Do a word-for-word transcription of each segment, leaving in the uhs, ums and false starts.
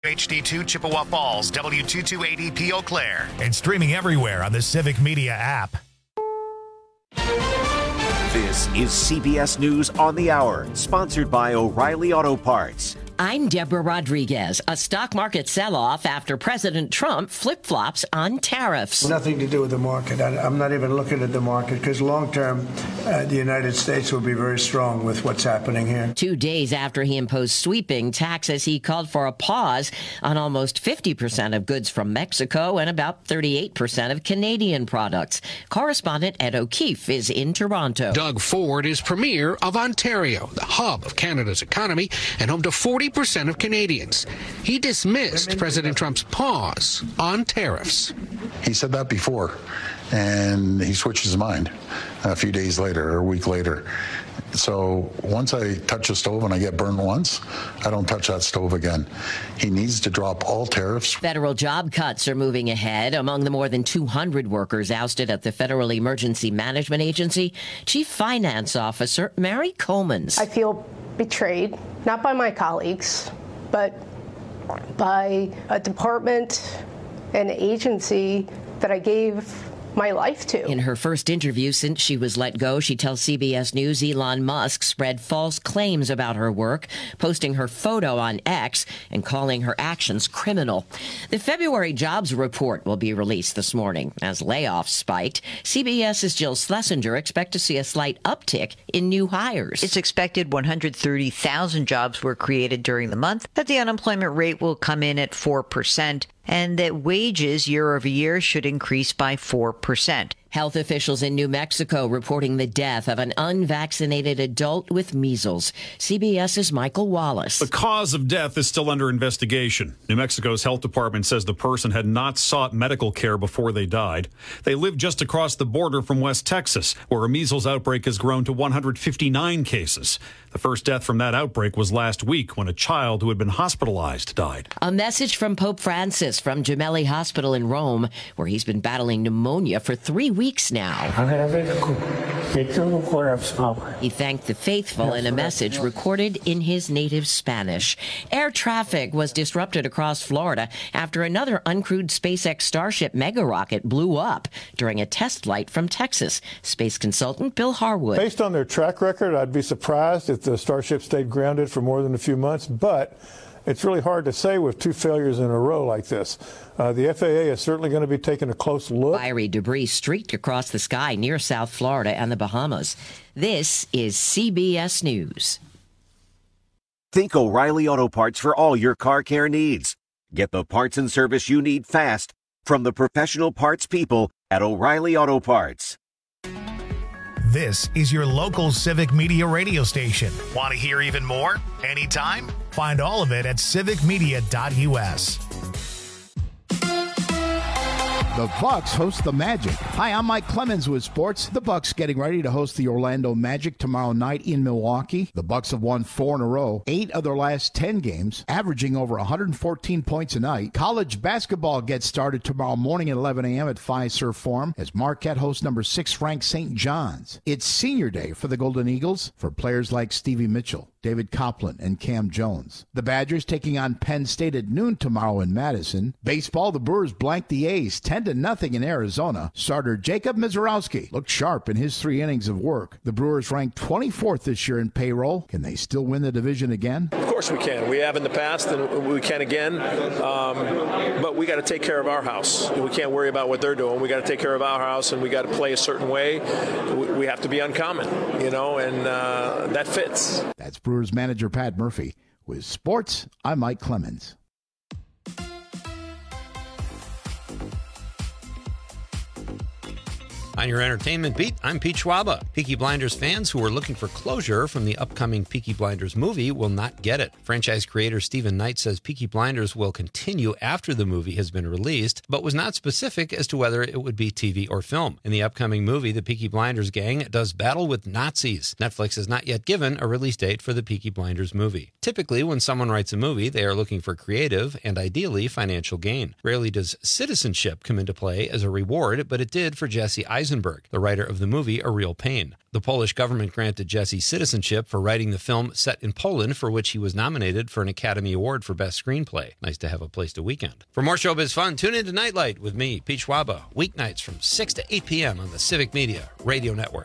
H D two Chippewa Falls, W two two eight zero P Eau Claire, and streaming everywhere on the Civic Media app. This is C B S News on the Hour, sponsored by O'Reilly Auto Parts. I'm Deborah Rodriguez. A stock market sell-off after President Trump flip-flops on tariffs. Nothing to do with the market. I, I'm not even looking at the market because long-term, uh, the United States will be very strong with what's happening here. Two days after he imposed sweeping taxes, he called for a pause on almost fifty percent of goods from Mexico and about thirty-eight percent of Canadian products. Correspondent Ed O'Keefe is in Toronto. Doug Ford is premier of Ontario, the hub of Canada's economy and home to forty percent of Canadians. He dismissed President Trump's pause on tariffs. He said that before, and he switched his mind a few days later or a week later. So once I touch a stove and I get burned once, I don't touch that stove again. He needs to drop all tariffs. Federal job cuts are moving ahead. Among the more than two hundred workers ousted at the Federal Emergency Management Agency, Chief Finance Officer Mary Comans. I feel betrayed, not by my colleagues, but by a department and agency that I gave my life to. In her first interview since she was let go, she tells C B S News Elon Musk spread false claims about her work, posting her photo on X and calling her actions criminal. The February jobs report will be released this morning. As layoffs spiked, CBS's Jill Schlesinger expects to see a slight uptick in new hires. It's expected one hundred thirty thousand jobs were created during the month, that the unemployment rate will come in at four percent, and that wages year over year should increase by four percent. Health officials in New Mexico reporting the death of an unvaccinated adult with measles. CBS's Michael Wallace. The cause of death is still under investigation. New Mexico's health department says the person had not sought medical care before they died. They live just across the border from West Texas, where a measles outbreak has grown to one hundred fifty-nine cases. The first death from that outbreak was last week when a child who had been hospitalized died. A message from Pope Francis from Gemelli Hospital in Rome, where he's been battling pneumonia for three weeks now. He thanked the faithful in a message recorded in his native Spanish. Air traffic was disrupted across Florida after another uncrewed SpaceX Starship mega rocket blew up during a test flight from Texas. Space consultant Bill Harwood. Based on their track record, I'd be surprised if the Starship stayed grounded for more than a few months, but it's really hard to say with two failures in a row like this. Uh, the F A A is certainly going to be taking a close look. Fiery debris streaked across the sky near South Florida and the Bahamas. This is C B S News. Think O'Reilly Auto Parts for all your car care needs. Get the parts and service you need fast from the professional parts people at O'Reilly Auto Parts. This is your local Civic Media radio station. Want to hear even more? Anytime? Find all of it at civic media dot U S. The Bucks host the Magic. Hi, I'm Mike Clemens with sports. The Bucks getting ready to host the Orlando Magic tomorrow night in Milwaukee. The Bucks have won four in a row, eight of their last ten games, averaging over one hundred fourteen points a night. College basketball gets started tomorrow morning at eleven a.m. at Fiserv Forum as Marquette hosts number six ranked Saint John's. It's senior day for the Golden Eagles for players like Stevie Mitchell, David Copeland, and Cam Jones. The Badgers taking on Penn State at noon tomorrow in Madison. Baseball, the Brewers blanked the A's ten to nothing in Arizona. Starter Jacob Mizorowski looked sharp in his three innings of work. The Brewers ranked twenty-fourth this year in payroll. Can they still win the division again? Of course we can. We have in the past, and we can again. Um, but we got to take care of our house. We can't worry about what they're doing. We got to take care of our house, and we got to play a certain way. We, we have to be uncommon, you know, and uh, that fits. That's Brewers manager Pat Murphy. With sports, I'm Mike Clemens. On your entertainment beat, I'm Pete Schwaba. Peaky Blinders fans who are looking for closure from the upcoming Peaky Blinders movie will not get it. Franchise creator Stephen Knight says Peaky Blinders will continue after the movie has been released, but was not specific as to whether it would be T V or film. In the upcoming movie, the Peaky Blinders gang does battle with Nazis. Netflix has not yet given a release date for the Peaky Blinders movie. Typically, when someone writes a movie, they are looking for creative and ideally financial gain. Rarely does citizenship come into play as a reward, but it did for Jesse Eisenberg. Eisenberg, the writer of the movie A Real Pain. The Polish government granted Jesse citizenship for writing the film set in Poland, for which he was nominated for an Academy Award for Best Screenplay. Nice to have a place to weekend. For more showbiz fun, tune in to Nightlight with me, Pete Schwaba, weeknights from six to eight p.m. on the Civic Media Radio Network.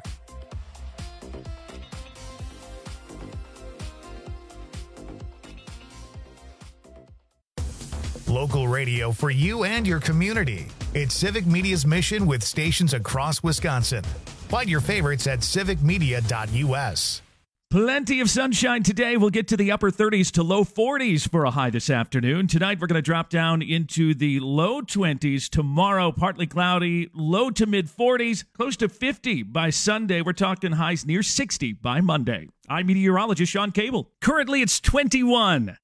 Local radio for you and your community. It's Civic Media's mission with stations across Wisconsin. Find your favorites at civic media dot u s. Plenty of sunshine today. We'll get to the upper thirties to low forties for a high this afternoon. Tonight, we're going to drop down into the low twenties. Tomorrow, partly cloudy, low to mid forties, close to fifty by Sunday. We're talking highs near sixty by Monday. I'm meteorologist Sean Cable. Currently, it's twenty-one.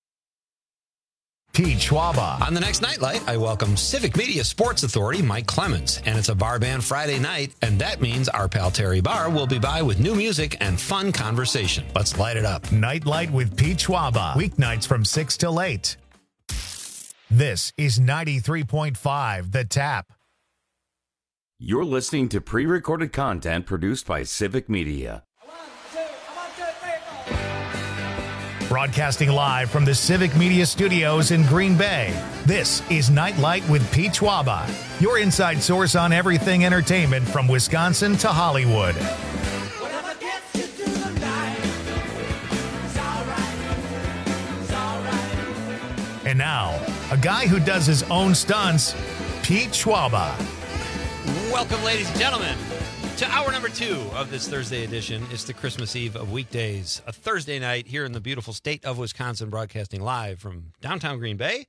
Pete Schwaba. On the next Nightlight, I welcome Civic Media Sports Authority Mike Clemens. And it's a bar band Friday night, and that means our pal Terry Barr will be by with new music and fun conversation. Let's light it up. Nightlight with Pete Schwaba. Weeknights from six till eight. This is ninety-three point five The Tap. You're listening to pre-recorded content produced by Civic Media. Broadcasting live from the Civic Media Studios in Green Bay, this is Nightlight with Pete Schwaba, your inside source on everything entertainment from Wisconsin to Hollywood. And now, a guy who does his own stunts, Pete Schwaba. Welcome, ladies and gentlemen, to hour number two of this Thursday edition. It's the Christmas Eve of weekdays, a Thursday night here in the beautiful state of Wisconsin, broadcasting live from downtown Green Bay.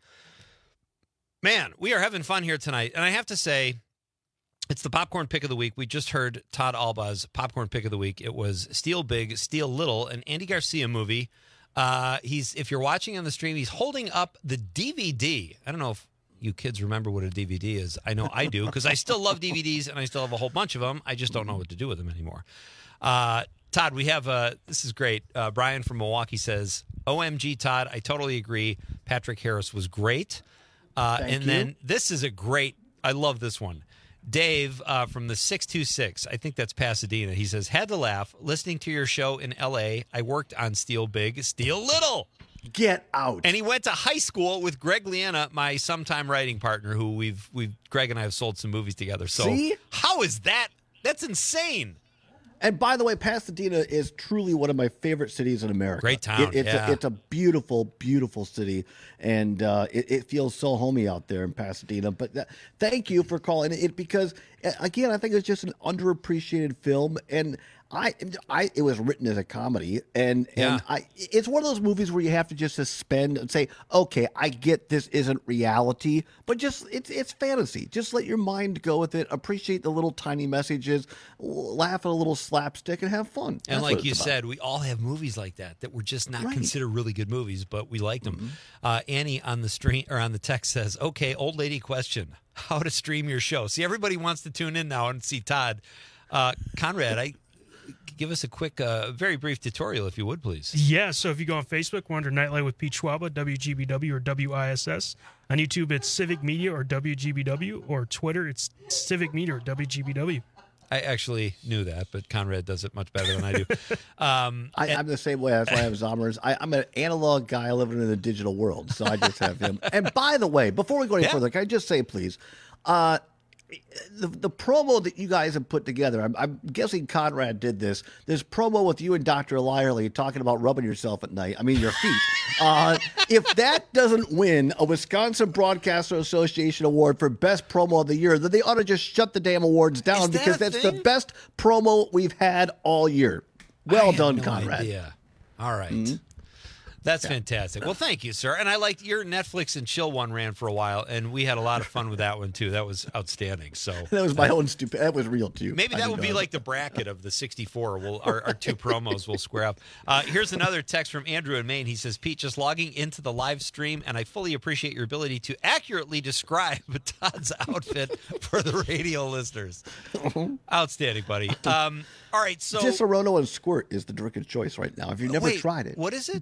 Man, we are having fun here tonight, and I have to say, it's the popcorn pick of the week. We just heard Todd Alba's popcorn pick of the week. It was Steal Big, Steal Little, an Andy Garcia movie. Uh, he's, if you're watching on the stream, he's holding up the D V D. I don't know if you kids remember what a D V D is. I know I do, because I still love D V Ds, and I still have a whole bunch of them. I just don't know what to do with them anymore. Uh, Todd, we have, uh, this is great. Uh, Brian from Milwaukee says, O M G, Todd, I totally agree. Patrick Harris was great. Uh, Thank and you. then this is a great, I love this one. Dave uh, from the six two six, I think that's Pasadena. He says, had to laugh listening to your show in L A. I worked on Steal Big, Steal Little. Get out. And he went to high school with Greg Liana, my sometime writing partner, who we've we've Greg and I have sold some movies together. So See? How is that? That's insane. And by the way, Pasadena is truly one of my favorite cities in America. Great town. It, it's, yeah. a, it's a beautiful, beautiful city, and uh, it, it feels so homey out there in Pasadena. But that, thank you for calling it, because, again, I think it's just an underappreciated film, and I, I, it was written as a comedy, and and Yeah. I, it's one of those movies where you have to just suspend and say, okay, I get this isn't reality, but just it's it's fantasy. Just let your mind go with it. Appreciate the little tiny messages, laugh at a little slapstick, and have fun. And That's what like it's you about. said, we all have movies like that that were just not Right. considered really good movies, but we liked them. Mm-hmm. Uh, Annie on the stream or on the text says, "Okay, old lady question: how to stream your show?" See, everybody wants to tune in now and see Todd. Uh, Conrad, I give us a quick, uh, very brief tutorial, if you would, please. Yeah, so if you go on Facebook, we're under Nightlight with Pete Schwaba, W G B W or W I S S. On YouTube, it's Civic Media or W G B W, or Twitter, it's Civic Media or W G B W. I actually knew that, but Conrad does it much better than I do. Um, I, I'm the same way. That's why I have Zommers. I, I'm an analog guy living in the digital world, so I just have him. And by the way, before we go any Yeah. further, can I just say, please, uh, the the promo that you guys have put together, I'm, I'm guessing Conrad did this. This promo with you and Doctor Lyerly talking about rubbing yourself at night. I mean, your feet. uh, if that doesn't win a Wisconsin Broadcaster Association award for best promo of the year, then they ought to just shut the damn awards down, Is that because a that's thing? the best promo we've had all year. Well I had done, no Conrad. idea. All right. Mhm. That's fantastic. Well, thank you, sir. And I liked your Netflix and chill one ran for a while, and we had a lot of fun with that one too. That was outstanding. So That was my own stupid. That was real too. maybe I that did would be not. like the bracket of the sixty-four. We'll, our, our two promos will square up. Uh, here's another text from Andrew in Maine. He says, Pete, just logging into the live stream, and I fully appreciate your ability to accurately describe Todd's outfit for the radio listeners. Outstanding, buddy. Um, all right, so Disaronno and Squirt is the drink of choice right now. If you've never Wait, tried it, what is it? Disaronno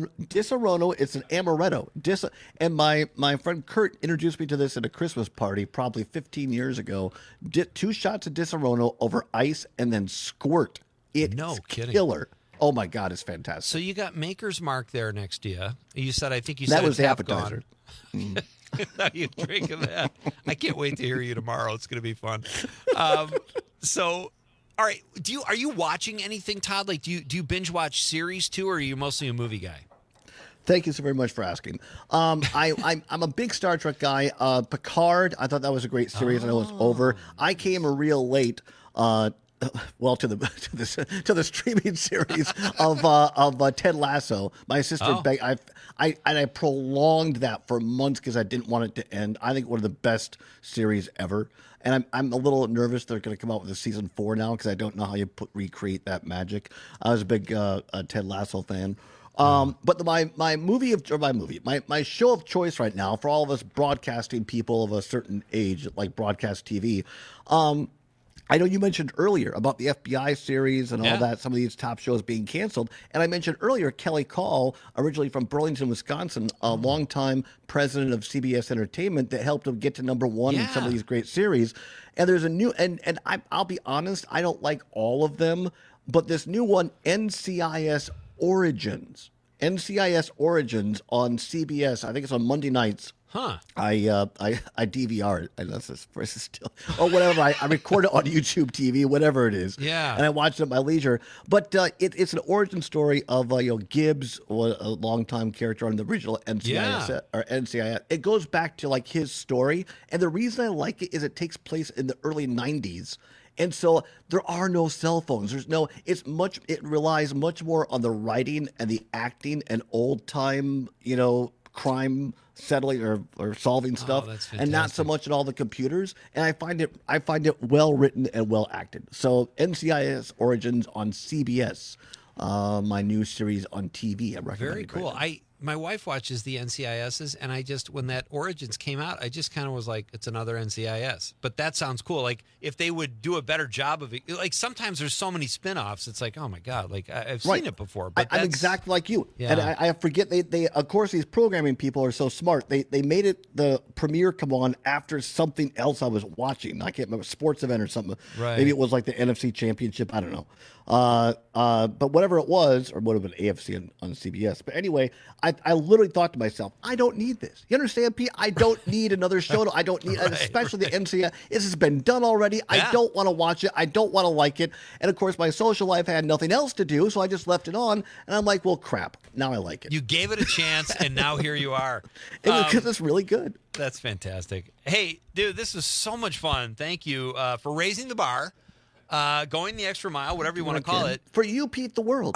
Disaronno. Disaronno. It's an amaretto. Dis- and my, my friend Kurt introduced me to this at a Christmas party probably fifteen years ago. Di- two shots of Disaronno over ice and then squirt. It's no kidding. Killer. Oh my God, it's fantastic. So you got Maker's Mark there next to you. You said, I think you said that was it's the half appetizer. Gone. Now you drink of that. I can't wait to hear you tomorrow. It's going to be fun. Um, so, all right. Do you are you watching anything, Todd? Like, do you do you binge watch series too, or are you mostly a movie guy? Thank you so very much for asking. Um, I, I'm, I'm a big Star Trek guy. Uh, Picard, I thought that was a great series. Oh. I know it's over. I came real late. Uh, well, to the to this to the streaming series of uh, of uh, Ted Lasso. My sister, oh. begged, I, I and I prolonged that for months because I didn't want it to end. I think one of the best series ever. And I'm I'm a little nervous they're going to come out with a season four now because I don't know how you put recreate that magic. I was a big uh, a Ted Lasso fan. Um, but the, my my movie of or my movie my my show of choice right now for all of us broadcasting people of a certain age like broadcast T V. Um, I know you mentioned earlier about the F B I series and all yeah. that, some of these top shows being canceled. And I mentioned earlier Kelly Call, originally from Burlington, Wisconsin, a longtime president of C B S Entertainment that helped him get to number one yeah. in some of these great series. And there's a new, and, and I, I'll be honest, I don't like all of them, but this new one, N C I S Origins, N C I S Origins on C B S, I think it's on Monday nights. Huh. I uh I I D V R it. I know this is still or whatever. I, I record it on YouTube T V, whatever it is. Yeah. And I watch it at my leisure. But uh, it, it's an origin story of uh, you know Gibbs, a longtime character on the original N C I S yeah. or N C I S. It goes back to like his story, and the reason I like it is it takes place in the early nineties. And so there are no cell phones. There's no, it's much, it relies much more on the writing and the acting and old time, you know, crime settling or, or solving stuff, oh, and not so much in all the computers. And I find it, I find it well written and well acted. So N C I S Origins on C B S, uh, my new series on T V. I recommend. Very cool. I my wife watches the N C I Ss, and I just when that Origins came out, I just kind of was like, it's another N C I S. But that sounds cool. Like if they would do a better job of it. Like sometimes there's so many spinoffs. It's like, oh my god, like I, I've Right. seen it before. But I, I'm that's- exactly like you, Yeah. and I, I forget they, they. Of course, these programming people are so smart. They they made it the premiere come on after something else I was watching. I can't remember, sports event or something. Right. Maybe it was like the N F C Championship. I don't know. Uh, uh, but whatever it was, or would have been A F C on, on C B S. But anyway, I I literally thought to myself, I don't need this. You understand, Pete? I don't need another show. I don't need, Right, especially right. the N C I S. This has been done already. Yeah. I don't want to watch it. I don't want to like it. And of course, my social life had nothing else to do, so I just left it on. And I'm like, well, crap. Now I like it. You gave it a chance, and now here you are. Because Um, it's really good. That's fantastic. Hey, dude, this was so much fun. Thank you uh, for raising the bar, uh, going the extra mile, whatever you want to call it. For you, Pete, the world.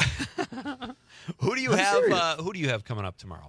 Who do you I'm have? serious. Uh, who do you have coming up tomorrow?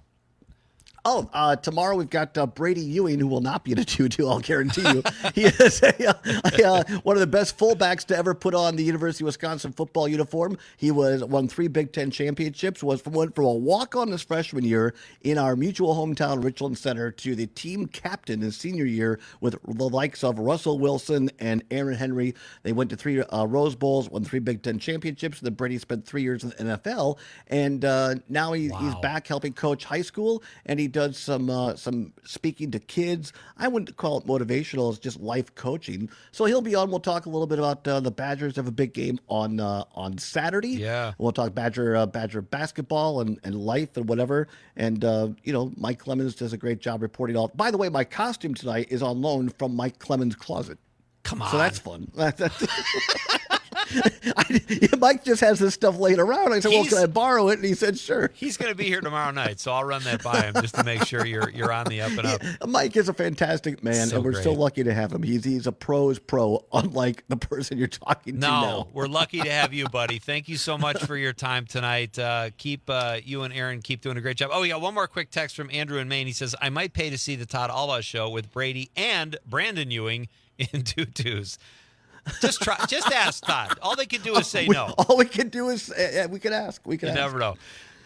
Oh, uh, tomorrow we've got uh, Brady Ewing, who will not be in a two-two, I'll guarantee you. He is a, a, uh, one of the best fullbacks to ever put on the University of Wisconsin football uniform. He was won three Big Ten championships, was from, went from a walk-on his freshman year in our mutual hometown, Richland Center, to the team captain his senior year with the likes of Russell Wilson and Aaron Henry. They went to three uh, Rose Bowls, won three Big Ten championships. Then Brady spent three years in the N F L, and uh, now he, Wow. he's back helping coach high school, and he does some uh, some speaking to kids. I wouldn't call it motivational; it's just life coaching. So he'll be on. We'll talk a little bit about uh, the Badgers have a big game on uh, on Saturday. Yeah, we'll talk Badger uh, Badger basketball and, and life and whatever. And uh, you know, Mike Clemens does a great job reporting all. By the way, my costume tonight is on loan from Mike Clemens' closet. Come on, so that's fun. I, Mike just has this stuff laying around. I said, He's- well, can I borrow it? And he said, sure. He's going to be here tomorrow night, so I'll run that by him just to make sure you're you're on the up and up. Mike is a fantastic man, So and we're so great. lucky to have him. He's he's a pro's pro, unlike the person you're talking to No, now. we're lucky to have you, buddy. Thank you so much for your time tonight. Uh, keep uh, you and Aaron keep doing a great job. Oh, yeah, one more quick text from Andrew in Maine. He says, I might pay to see the Todd Alba show with Brady and Brandon Ewing in tutus. Just try. Just ask Todd. All they can do is say We- no. All we can do is uh, we can ask. We can You ask. never know.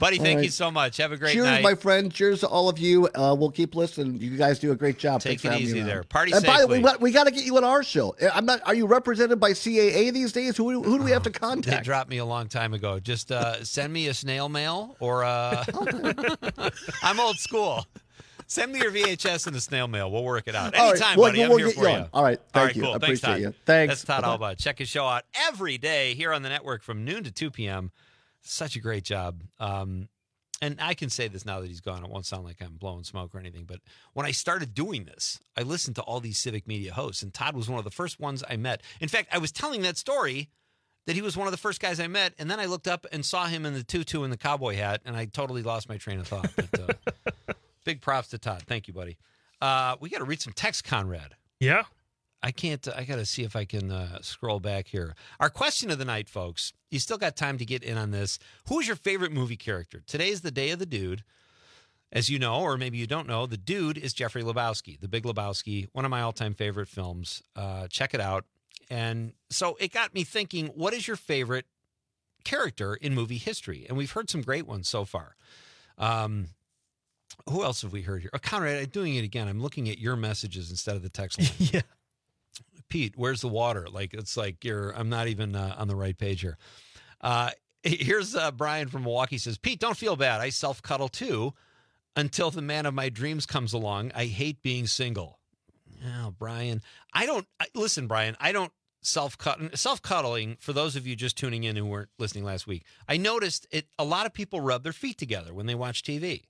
Buddy, All thank right. you so much. Have a great Cheers, night. my friend. Cheers to all of you. Uh, we'll keep listening. You guys do a great job. Take Thanks for it having me easy around. there. Party and by the way, safely. we, we got to get you on our show. I'm not. Are you represented by C A A these days? Who, who do we have to They contact? dropped me a long time ago. Just uh, send me a snail mail or uh, I'm old school. Send me your V H S in the snail mail. We'll work it out. All right. Anytime, Well, buddy. we'll I'm here get for you you. on. All right. All Thank right, you. cool. I Thanks, appreciate Todd. you. Thanks. That's Todd Bye-bye. Alba. Check his show out every day here on the network from noon to two p.m. Such a great job. Um, and I can say this now that he's gone. It won't sound like I'm blowing smoke or anything. But when I started doing this, I listened to all these Civic Media hosts, and Todd was one of the first ones I met. In fact, I was telling that story that he was one of the first guys I met, and then I looked up and saw him in the tutu and the cowboy hat, and I totally lost my train of thought. But, uh, big props to Todd. Thank you, buddy. Uh, we got to read some text, Conrad. Yeah. I can't, uh, I got to see if I can uh, scroll back here. Our question of the night, folks, you still got time to get in on this. Who is your favorite movie character? Today's the day of the dude. As you know, or maybe you don't know, the dude is Jeffrey Lebowski, The Big Lebowski, one of my all-time favorite films. Uh, check it out. And so it got me thinking, what is your favorite character in movie history? And we've heard some great ones so far. Um, who else have we heard here? Oh, Conrad, I'm doing it again. I'm looking at your messages instead of the text line. Yeah. Pete, where's the water? Like, it's like you're, I'm not even uh, on the right page here. Uh, here's uh, Brian from Milwaukee says, Pete, don't feel bad. I self-cuddle too until the man of my dreams comes along. I hate being single. Oh, Brian, I don't, I, listen, Brian, I don't self-cuddle, self-cuddling, for those of you just tuning in who weren't listening last week, I noticed it, a lot of people rub their feet together when they watch T V.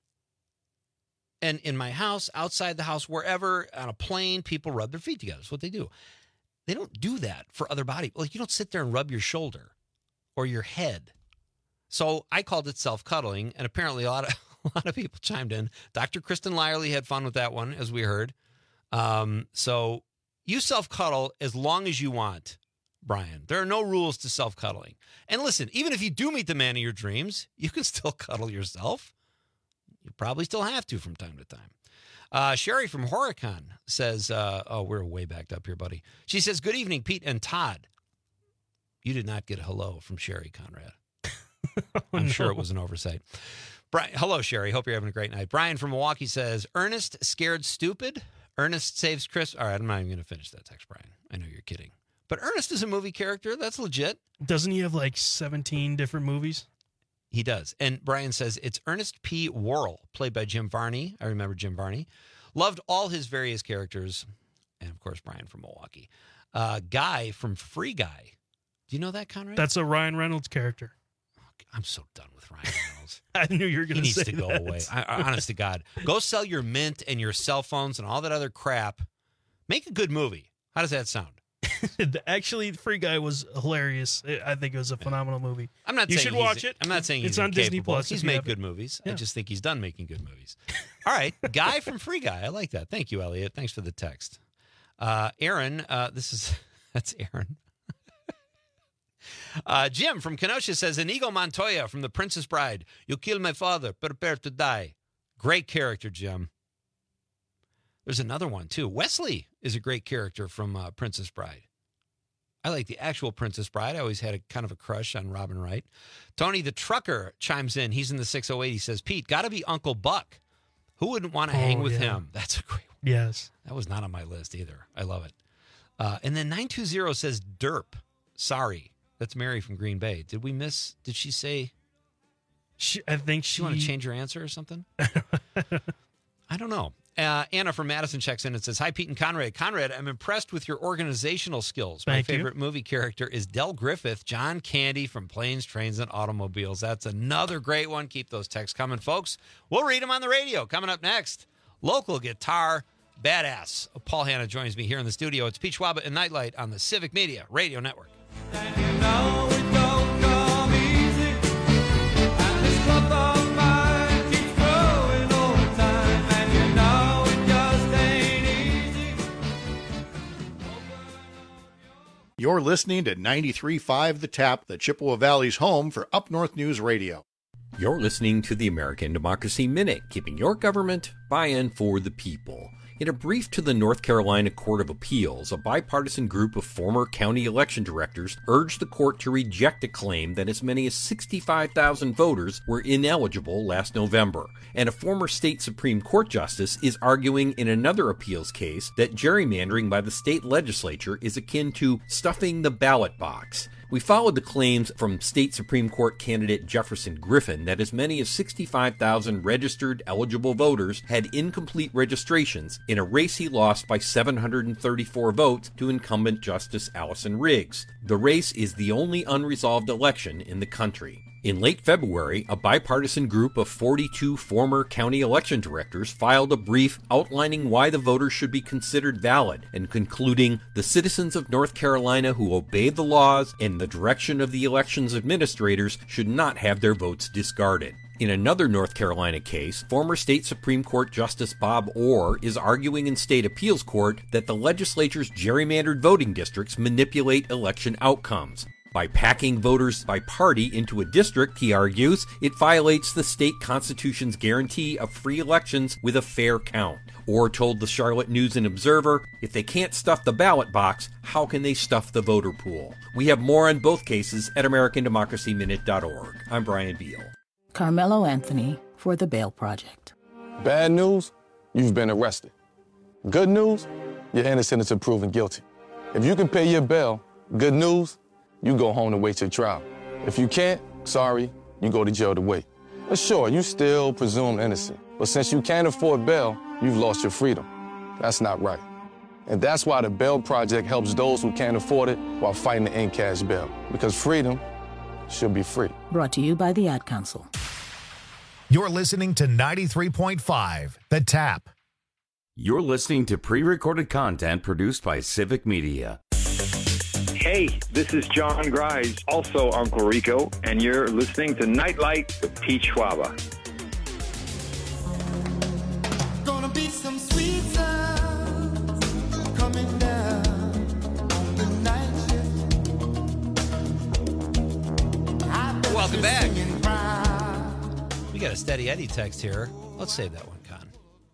And in my house, outside the house, wherever, on a plane, people rub their feet together. That's what they do. They don't do that for other body. Like, you don't sit there and rub your shoulder or your head. So I called it self-cuddling, and apparently a lot of a lot of people chimed in. Doctor Kristen Lyerly had fun with that one, as we heard. Um, so you self-cuddle as long as you want, Brian. There are no rules to self-cuddling. And listen, even if you do meet the man of your dreams, you can still cuddle yourself. You probably still have to from time to time. Uh, Sherry from Horicon says, uh, oh, we're way backed up here, buddy. She says, good evening, Pete and Todd. You did not get a hello from Sherry, Conrad. I'm no. sure it was an oversight. Brian, hello, Sherry. Hope you're having a great night. Brian from Milwaukee says, Ernest scared stupid. Ernest saves Chris. All right, I'm not even going to finish that text, Brian. I know you're kidding. But Ernest is a movie character. That's legit. Doesn't he have like seventeen different movies? He does. And Brian says, it's Ernest P. Worrell, played by Jim Varney. I remember Jim Varney. Loved all his various characters. And, of course, Brian from Milwaukee. Uh, Guy from Free Guy. Do you know that, Conrad? That's a Ryan Reynolds character. I'm so done with Ryan Reynolds. I knew you were going He to say needs to go that. away. I, I, honest to God. Go sell your Mint and your cell phones and all that other crap. Make a good movie. How does that sound? Actually, Free Guy was hilarious. I think it was a phenomenal movie. I'm not You saying should he's- watch it. I'm not saying he's It's on Disney incapable. Plus. He's if you made have good it. movies. Yeah. I just think he's done making good movies. All right. Guy from Free Guy. I like that. Thank you, Elliot. Thanks for the text. Uh, Aaron, uh, this is, that's Aaron. uh, Jim from Kenosha says, Inigo Montoya from The Princess Bride. You kill my father. Prepare to die. Great character, Jim. There's another one, too. Wesley is a great character from uh, Princess Bride. I like the actual Princess Bride. I always had a kind of a crush on Robin Wright. Tony the Trucker chimes in. He's in the six oh eight. He says, Pete, got to be Uncle Buck. Who wouldn't want to Oh, hang with yeah. him? That's a great one. Yes. That was not on my list either. I love it. Uh, and then nine two zero says, Derp. Sorry. That's Mary from Green Bay. Did we miss? Did she say? She, I think she. You want to change your answer or something? I don't know. Uh, Anna from Madison checks in and says, hi, Pete and Conrad. Conrad, I'm impressed with your organizational skills. My Thank you. favorite movie character is Del Griffith, John Candy from Planes, Trains, and Automobiles. That's another great one. Keep those texts coming, folks. We'll read them on the radio. Coming up next, local guitar badass. Paul Hanna joins me here in the studio. It's Pete Schwaba and Nightlight on the Civic Media Radio Network. You're listening to ninety-three point five The Tap, the Chippewa Valley's home for Up North News Radio. You're listening to the American Democracy Minute, keeping your government by and for the people. In a brief to the North Carolina Court of Appeals, a bipartisan group of former county election directors urged the court to reject a claim that as many as sixty-five thousand voters were ineligible last November. And a former state Supreme Court justice is arguing in another appeals case that gerrymandering by the state legislature is akin to stuffing the ballot box. We followed the claims from state Supreme Court candidate Jefferson Griffin that as many as sixty-five thousand registered eligible voters had incomplete registrations in a race he lost by seven hundred thirty-four votes to incumbent Justice Allison Riggs. The race is the only unresolved election in the country. In late February, a bipartisan group of forty-two former county election directors filed a brief outlining why the voters should be considered valid and concluding the citizens of North Carolina who obey the laws and the direction of the elections administrators should not have their votes discarded. In another North Carolina case, former state Supreme Court Justice Bob Orr is arguing in state appeals court that the legislature's gerrymandered voting districts manipulate election outcomes. By packing voters by party into a district, he argues, it violates the state constitution's guarantee of free elections with a fair count. Orr told the Charlotte News and Observer, if they can't stuff the ballot box, how can they stuff the voter pool? We have more on both cases at American Democracy Minute dot org. I'm Brian Beal. Carmelo Anthony for The Bail Project. Bad news, you've been arrested. Good news, you're innocent until proven guilty. If you can pay your bail, good news, you go home to wait your trial. If you can't, sorry, you go to jail to wait. But sure, you still presumed innocent. But since you can't afford bail, you've lost your freedom. That's not right. And that's why the Bail Project helps those who can't afford it while fighting to end cash bail. Because freedom should be free. Brought to you by the Ad Council. You're listening to ninety-three point five, The Tap. You're listening to pre-recorded content produced by Civic Media. Hey, this is John Grise, also Uncle Rico, and you're listening to Nightlight with Pete Schwaba. Gonna be some sweet sounds coming down on the night shift. Welcome back. We got a Steady Eddie text here. Let's save that one, Con.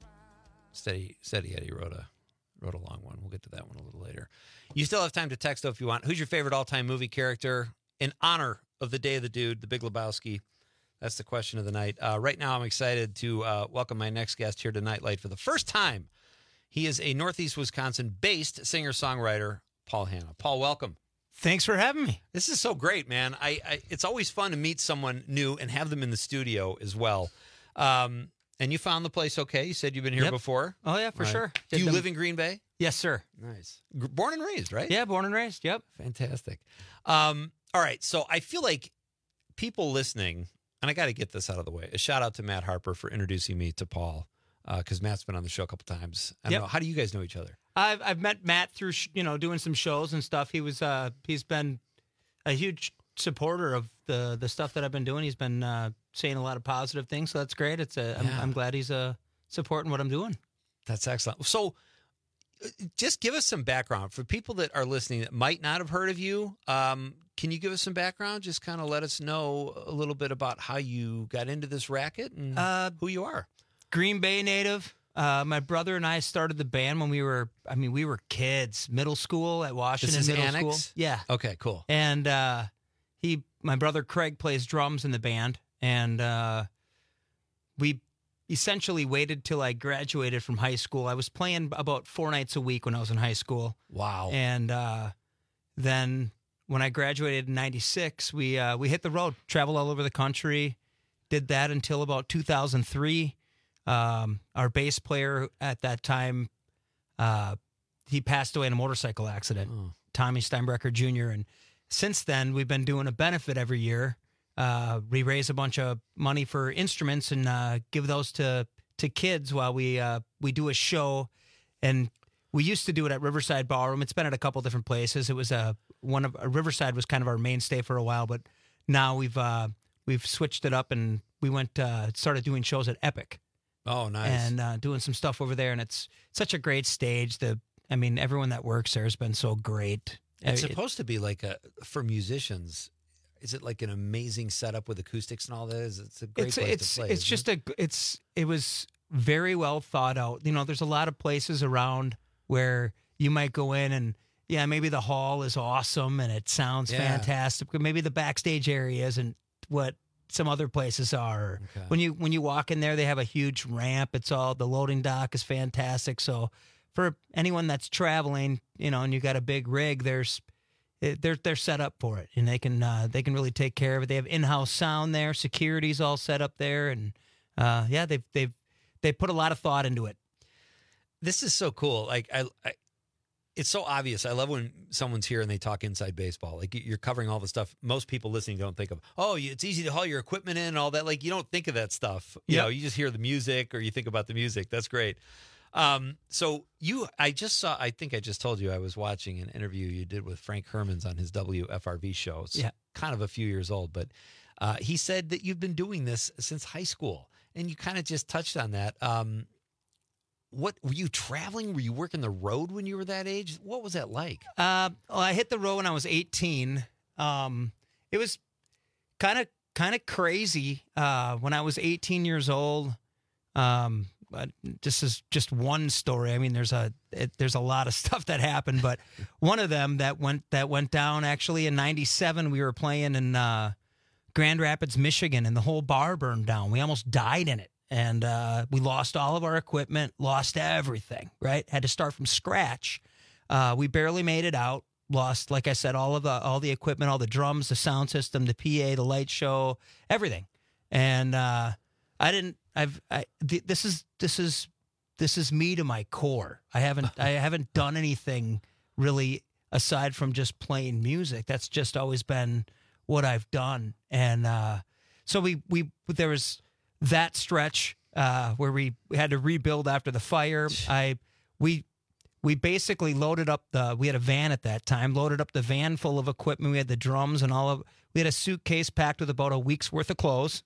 Steady, Steady Eddie wrote a wrote a long one. We'll get to that one a little later. You still have time to text, though, if you want. Who's your favorite all-time movie character? In honor of the Day of the Dude, The Big Lebowski. That's the question of the night. Uh, right now, I'm excited to uh, welcome my next guest here to Nightlight for the first time. He is a Northeast Wisconsin-based singer-songwriter, Paul Hanna. Paul, welcome. Thanks for having me. This is so great, man. I, I It's always fun to meet someone new and have them in the studio as well. Um, and you found the place okay. You said you've been here Yep. before. Oh, yeah, for Right. sure. Do you Did live them- in Green Bay? Yes, sir. Nice. G- Born and raised, right? Yeah, born and raised. Yep. Fantastic. Um, all right. So I feel like people listening, and I got to get this out of the way. A shout out to Matt Harper for introducing me to Paul, because uh, Matt's been on the show a couple times. I don't Yep. know. How do you guys know each other? I've I've met Matt through sh- you know doing some shows and stuff. He was uh he's been a huge supporter of the the stuff that I've been doing. He's been uh, saying a lot of positive things, so that's great. It's a, I'm, Yeah. I'm glad he's uh supporting what I'm doing. That's excellent. So uh, just give us some background for people that are listening that might not have heard of you. Um, can you give us some background? Just kind of let us know a little bit about how you got into this racket and Uh, who you are. Green Bay native. Uh, my brother and I started the band when we were, I mean, we were kids, middle school at Washington This is Middle Annex? School. Yeah. Okay, cool. And uh, he, my brother Craig plays drums in the band, and uh, we essentially waited till I graduated from high school. I was playing about four nights a week when I was in high school. Wow. And uh, then when I graduated in ninety-six, we uh, we hit the road, traveled all over the country, did that until about two thousand three. Um, our bass player at that time, uh, he passed away in a motorcycle accident, Oh. Tommy Steinbrecher Junior And since then, we've been doing a benefit every year. Uh, we raise a bunch of money for instruments and uh, give those to to kids while we uh, we do a show. And we used to do it at Riverside Ballroom. It's been at a couple different places. It was a one of uh, Riverside was kind of our mainstay for a while, but now we've uh, we've switched it up and we went uh, started doing shows at Epic. Oh, nice. And uh, doing some stuff over there, and it's such a great stage. The, I mean, everyone that works there has been so great. It's Uh, supposed to be like a for musicians. Is it like an amazing setup with acoustics and all that? Is It's a great it's, place it's, to play. It's isn't just it? a, it's, it was very well thought out. You know, there's a lot of places around where you might go in and, yeah, maybe the hall is awesome and it sounds Yeah. fantastic, but maybe the backstage area isn't what some other places are. Okay. When you when you walk in there, they have a huge ramp. It's all the loading dock is fantastic. So for anyone that's traveling, you know, and you got a big rig, there's they're they're set up for it, and they can uh, they can really take care of it. They have in-house sound there, security's all set up there, and uh, yeah, they've they've they put a lot of thought into it. This is so cool. Like I, I, it's so obvious. I love when someone's here and they talk inside baseball. Like you're covering all the stuff. Most people listening don't think of. Oh, it's easy to haul your equipment in and all that. Like you don't think of that stuff. You Yep. know, you just hear the music or you think about the music. That's great. Um, so you, I just saw. I think I just told you I was watching an interview you did with Frank Hermans on his W F R V show. It's Yeah. kind of a few years old, but uh, he said that you've been doing this since high school, and you kind of just touched on that. Um, What were you traveling? Were you working the road when you were that age? What was that like? Uh, well, I hit the road when I was eighteen. Um, it was kind of kind of crazy. Uh, when I was eighteen years old, um, but this is just one story. I mean, there's a it, there's a lot of stuff that happened, but one of them that went that went down actually in ninety-seven. We were playing in uh, Grand Rapids, Michigan, and the whole bar burned down. We almost died in it. And uh, we lost all of our equipment, lost everything, right? Had to start from scratch. Uh, we barely made it out. Lost, like I said, all of the all the equipment, all the drums, the sound system, the P A, the light show, everything. And uh, I didn't. I've. I, th- this is this is this is me to my core. I haven't. I haven't done anything really aside from just playing music. That's just always been what I've done. And uh, so we we there was. That stretch uh, where we had to rebuild after the fire, I we we basically loaded up the. We had a van at that time. Loaded up the van full of equipment. We had the drums and all of. We had a suitcase packed with about a week's worth of clothes,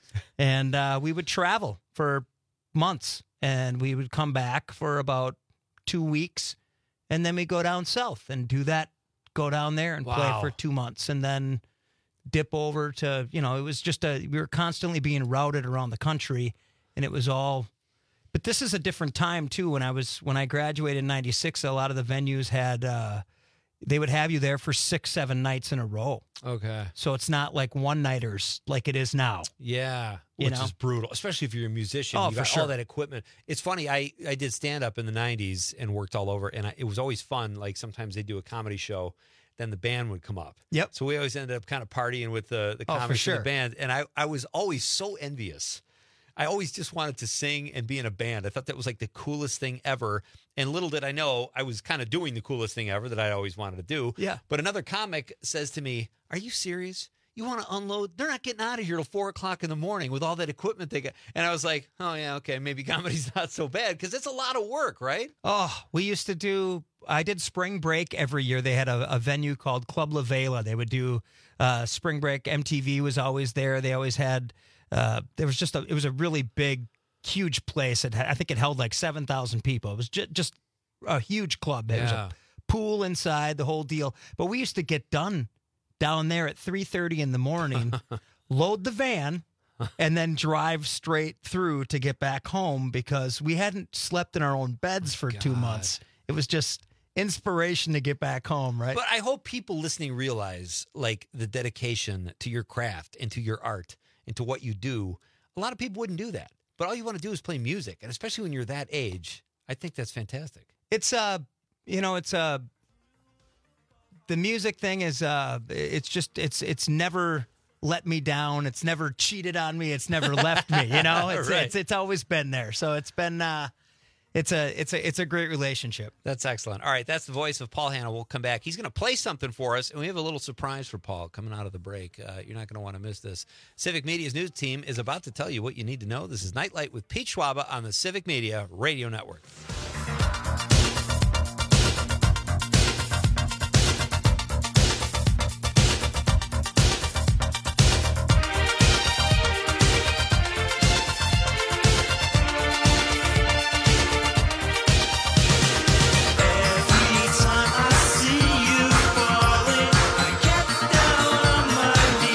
and uh, we would travel for months, and we would come back for about two weeks, and then we go down south and do that. Go down there and Wow. play for two months, and then. Dip over to, you know, it was just a, we were constantly being routed around the country, and it was all, but this is a different time too. When I was, when I graduated in ninety-six, a lot of the venues had, uh, they would have you there for six, seven nights in a row. Okay. So it's not like one-nighters like it is now. Yeah, You which know? is brutal, especially if you're a musician. Oh, you for got sure. all that equipment. It's funny. I, I did stand up in the nineties and worked all over, and I, it was always fun. Like sometimes they do a comedy show. Then the band would come up. Yep. So we always ended up kind of partying with the, the Oh, for comics sure. and the band. And I, I was always so envious. I always just wanted to sing and be in a band. I thought that was like the coolest thing ever. And little did I know, I was kind of doing the coolest thing ever that I always wanted to do. Yeah. But another comic says to me, "Are you serious? You want to unload? They're not getting out of here till four o'clock in the morning with all that equipment they got." And I was like, "Oh yeah, okay, maybe comedy's not so bad because it's a lot of work, right?" Oh, we used to do, I did spring break every year. They had a, a venue called Club La Vela. They would do uh, spring break. M T V was always there. They always had, uh, there was just a, it was a really big, huge place. It had, I think it held like seven thousand people. It was ju- just a huge club. There was Yeah. a pool inside, the whole deal. But we used to get done down there at three thirty in the morning, load the van, and then drive straight through to get back home because we hadn't slept in our own beds for two months. It was just inspiration to get back home, right? But I hope people listening realize like the dedication to your craft and to your art and to what you do. A lot of people wouldn't do that. But all you want to do is play music. And especially when you're that age, I think that's fantastic. It's uh you know, it's uh the music thing is uh it's just it's it's never let me down. It's never cheated on me. It's never left me, you know? It's Right. it's it's always been there. So it's been uh it's a it's a it's a great relationship. That's excellent. All right, that's the voice of Paul Hanna. We'll come back. He's going to play something for us, and we have a little surprise for Paul coming out of the break. Uh, you're not going to want to miss this. Civic Media's news team is about to tell you what you need to know. This is Nightlight with Pete Schwaba on the Civic Media Radio Network. Every time I see you falling, I get down on my knees.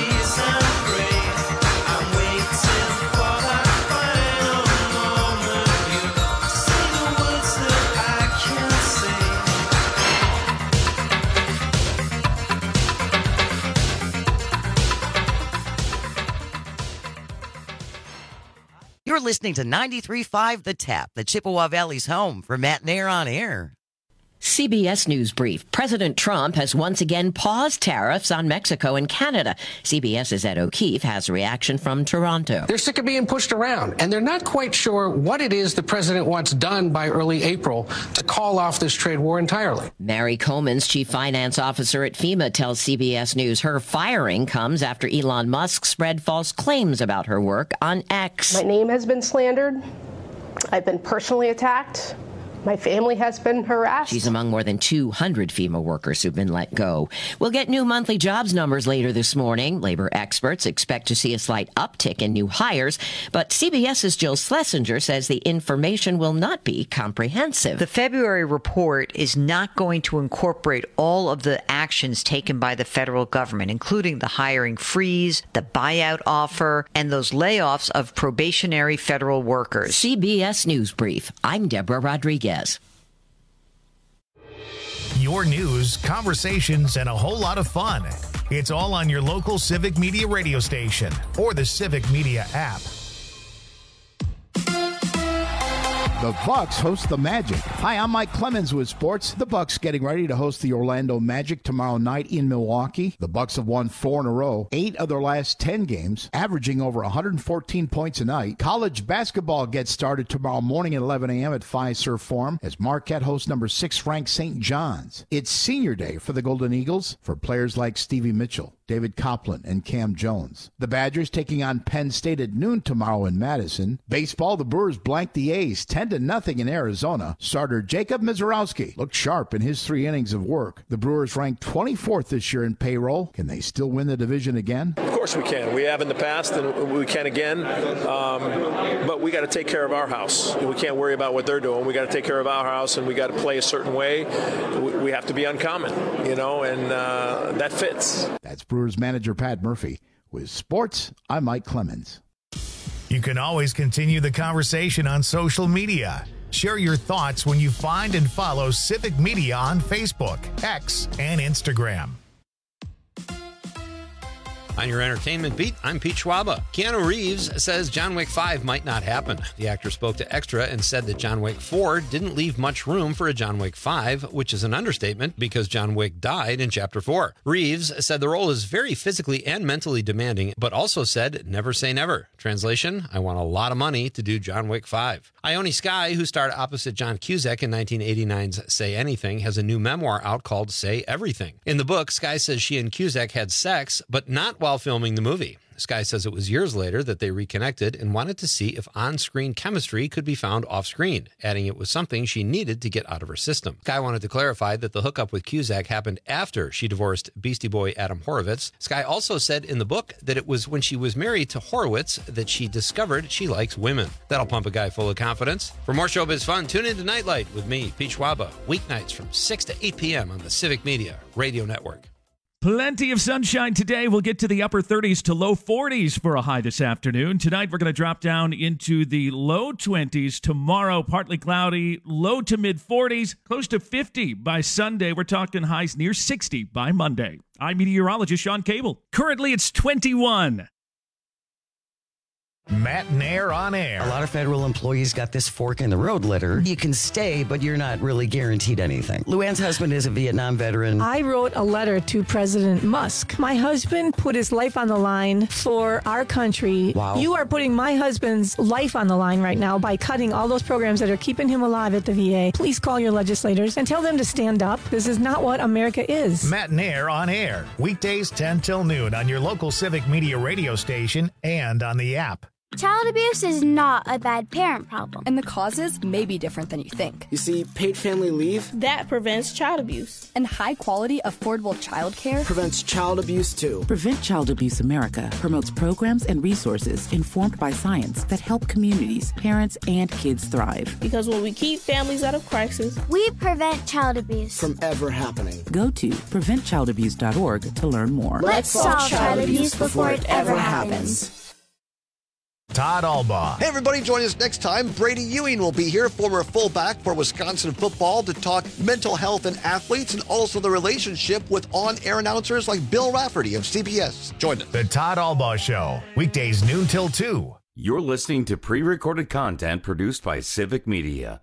You're listening to ninety-three point five The Tap, the Chippewa Valley's home for Matt Nair on air. C B S News Brief. President Trump has once again paused tariffs on Mexico and Canada. CBS's Ed O'Keefe has a reaction from Toronto. They're sick of being pushed around, and they're not quite sure what it is the president wants done by early April to call off this trade war entirely. Mary Coleman's chief finance officer at FEMA tells C B S News her firing comes after Elon Musk spread false claims about her work on X. My name has been slandered. I've been personally attacked. My family has been harassed. She's among more than two hundred FEMA workers who've been let go. We'll get new monthly jobs numbers later this morning. Labor experts expect to see a slight uptick in new hires, but CBS's Jill Schlesinger says the information will not be comprehensive. The February report is not going to incorporate all of the actions taken by the federal government, including the hiring freeze, the buyout offer, and those layoffs of probationary federal workers. C B S News Brief. I'm Deborah Rodriguez. Your news, conversations, and a whole lot of fun. It's all on your local Civic Media radio station or the Civic Media app. The Bucks host the Magic. Hi, I'm Mike Clemens with sports. The Bucks getting ready to host the Orlando Magic tomorrow night in Milwaukee. The Bucks have won four in a row, eight of their last ten games, averaging over one hundred fourteen points a night. College basketball gets started tomorrow morning at eleven a.m. at Fiserv Forum as Marquette hosts number six ranked Saint John's. It's senior day for the Golden Eagles for players like Stevie Mitchell, David Copeland, and Cam Jones. The Badgers taking on Penn State at noon tomorrow in Madison. Baseball, the Brewers blanked the A's ten to nothing in Arizona. Starter Jacob Mizorowski looked sharp in his three innings of work. The Brewers ranked twenty-fourth this year in payroll. Can they still win the division again? Of course we can. We have in the past, and we can again. Um, but we got to take care of our house. We can't worry about what they're doing. We got to take care of our house, and we got to play a certain way. We have to be uncommon, you know, and uh, that fits. That's Brewers manager Pat Murphy. With sports, I'm Mike Clemens. You can always continue the conversation on social media. Share your thoughts when you find and follow Civic Media on Facebook, X, and Instagram. On your entertainment beat, I'm Pete Schwaba. Keanu Reeves says John Wick five might not happen. The actor spoke to Extra and said that John Wick four didn't leave much room for a John Wick five, which is an understatement because John Wick died in Chapter four. Reeves said the role is very physically and mentally demanding, but also said never say never. Translation, I want a lot of money to do John Wick five. Ione Skye, who starred opposite John Cusack in nineteen eighty-nine's Say Anything, has a new memoir out called Say Everything. In the book, Skye says she and Cusack had sex, but not while filming the movie. Skye says it was years later that they reconnected and wanted to see if on-screen chemistry could be found off-screen, adding it was something she needed to get out of her system. Skye wanted to clarify that the hookup with Cusack happened after she divorced Beastie Boy Adam Horovitz. Skye also said in the book that it was when she was married to Horowitz that she discovered she likes women. That'll pump a guy full of confidence. For more showbiz fun, tune in to Nightlight with me, Pete Schwaba, weeknights from six to eight p.m. on the Civic Media Radio Network. Plenty of sunshine today. We'll get to the upper thirties to low forties for a high this afternoon. Tonight, we're going to drop down into the low twenties. Tomorrow, partly cloudy, low to mid forties, close to fifty by Sunday. We're talking highs near sixty by Monday. I'm meteorologist Sean Cable. Currently, it's twenty-one. Matt Nair on air. A lot of federal employees got this fork in the road letter. You can stay, but you're not really guaranteed anything. Luann's husband is a Vietnam veteran. I wrote a letter to President Musk. My husband put his life on the line for our country. Wow. You are putting my husband's life on the line right now by cutting all those programs that are keeping him alive at the V A. Please call your legislators and tell them to stand up. This is not what America is. Matt Nair on air. Weekdays ten till noon on your local Civic Media radio station and on the app. Child abuse is not a bad parent problem. And the causes may be different than you think. You see, paid family leave that prevents child abuse. And high quality, affordable child care prevents child abuse too. Prevent Child Abuse America promotes programs and resources informed by science that help communities, parents, and kids thrive. Because when we keep families out of crisis, we prevent child abuse from ever happening. Go to prevent child abuse dot org to learn more. Let's solve child abuse before it ever happens. Todd Albaugh. Hey, everybody, join us next time. Brady Ewing will be here, former fullback for Wisconsin football, to talk mental health and athletes and also the relationship with on-air announcers like Bill Rafferty of C B S. Join us. The Todd Albaugh Show, weekdays noon till two. You're listening to pre-recorded content produced by Civic Media.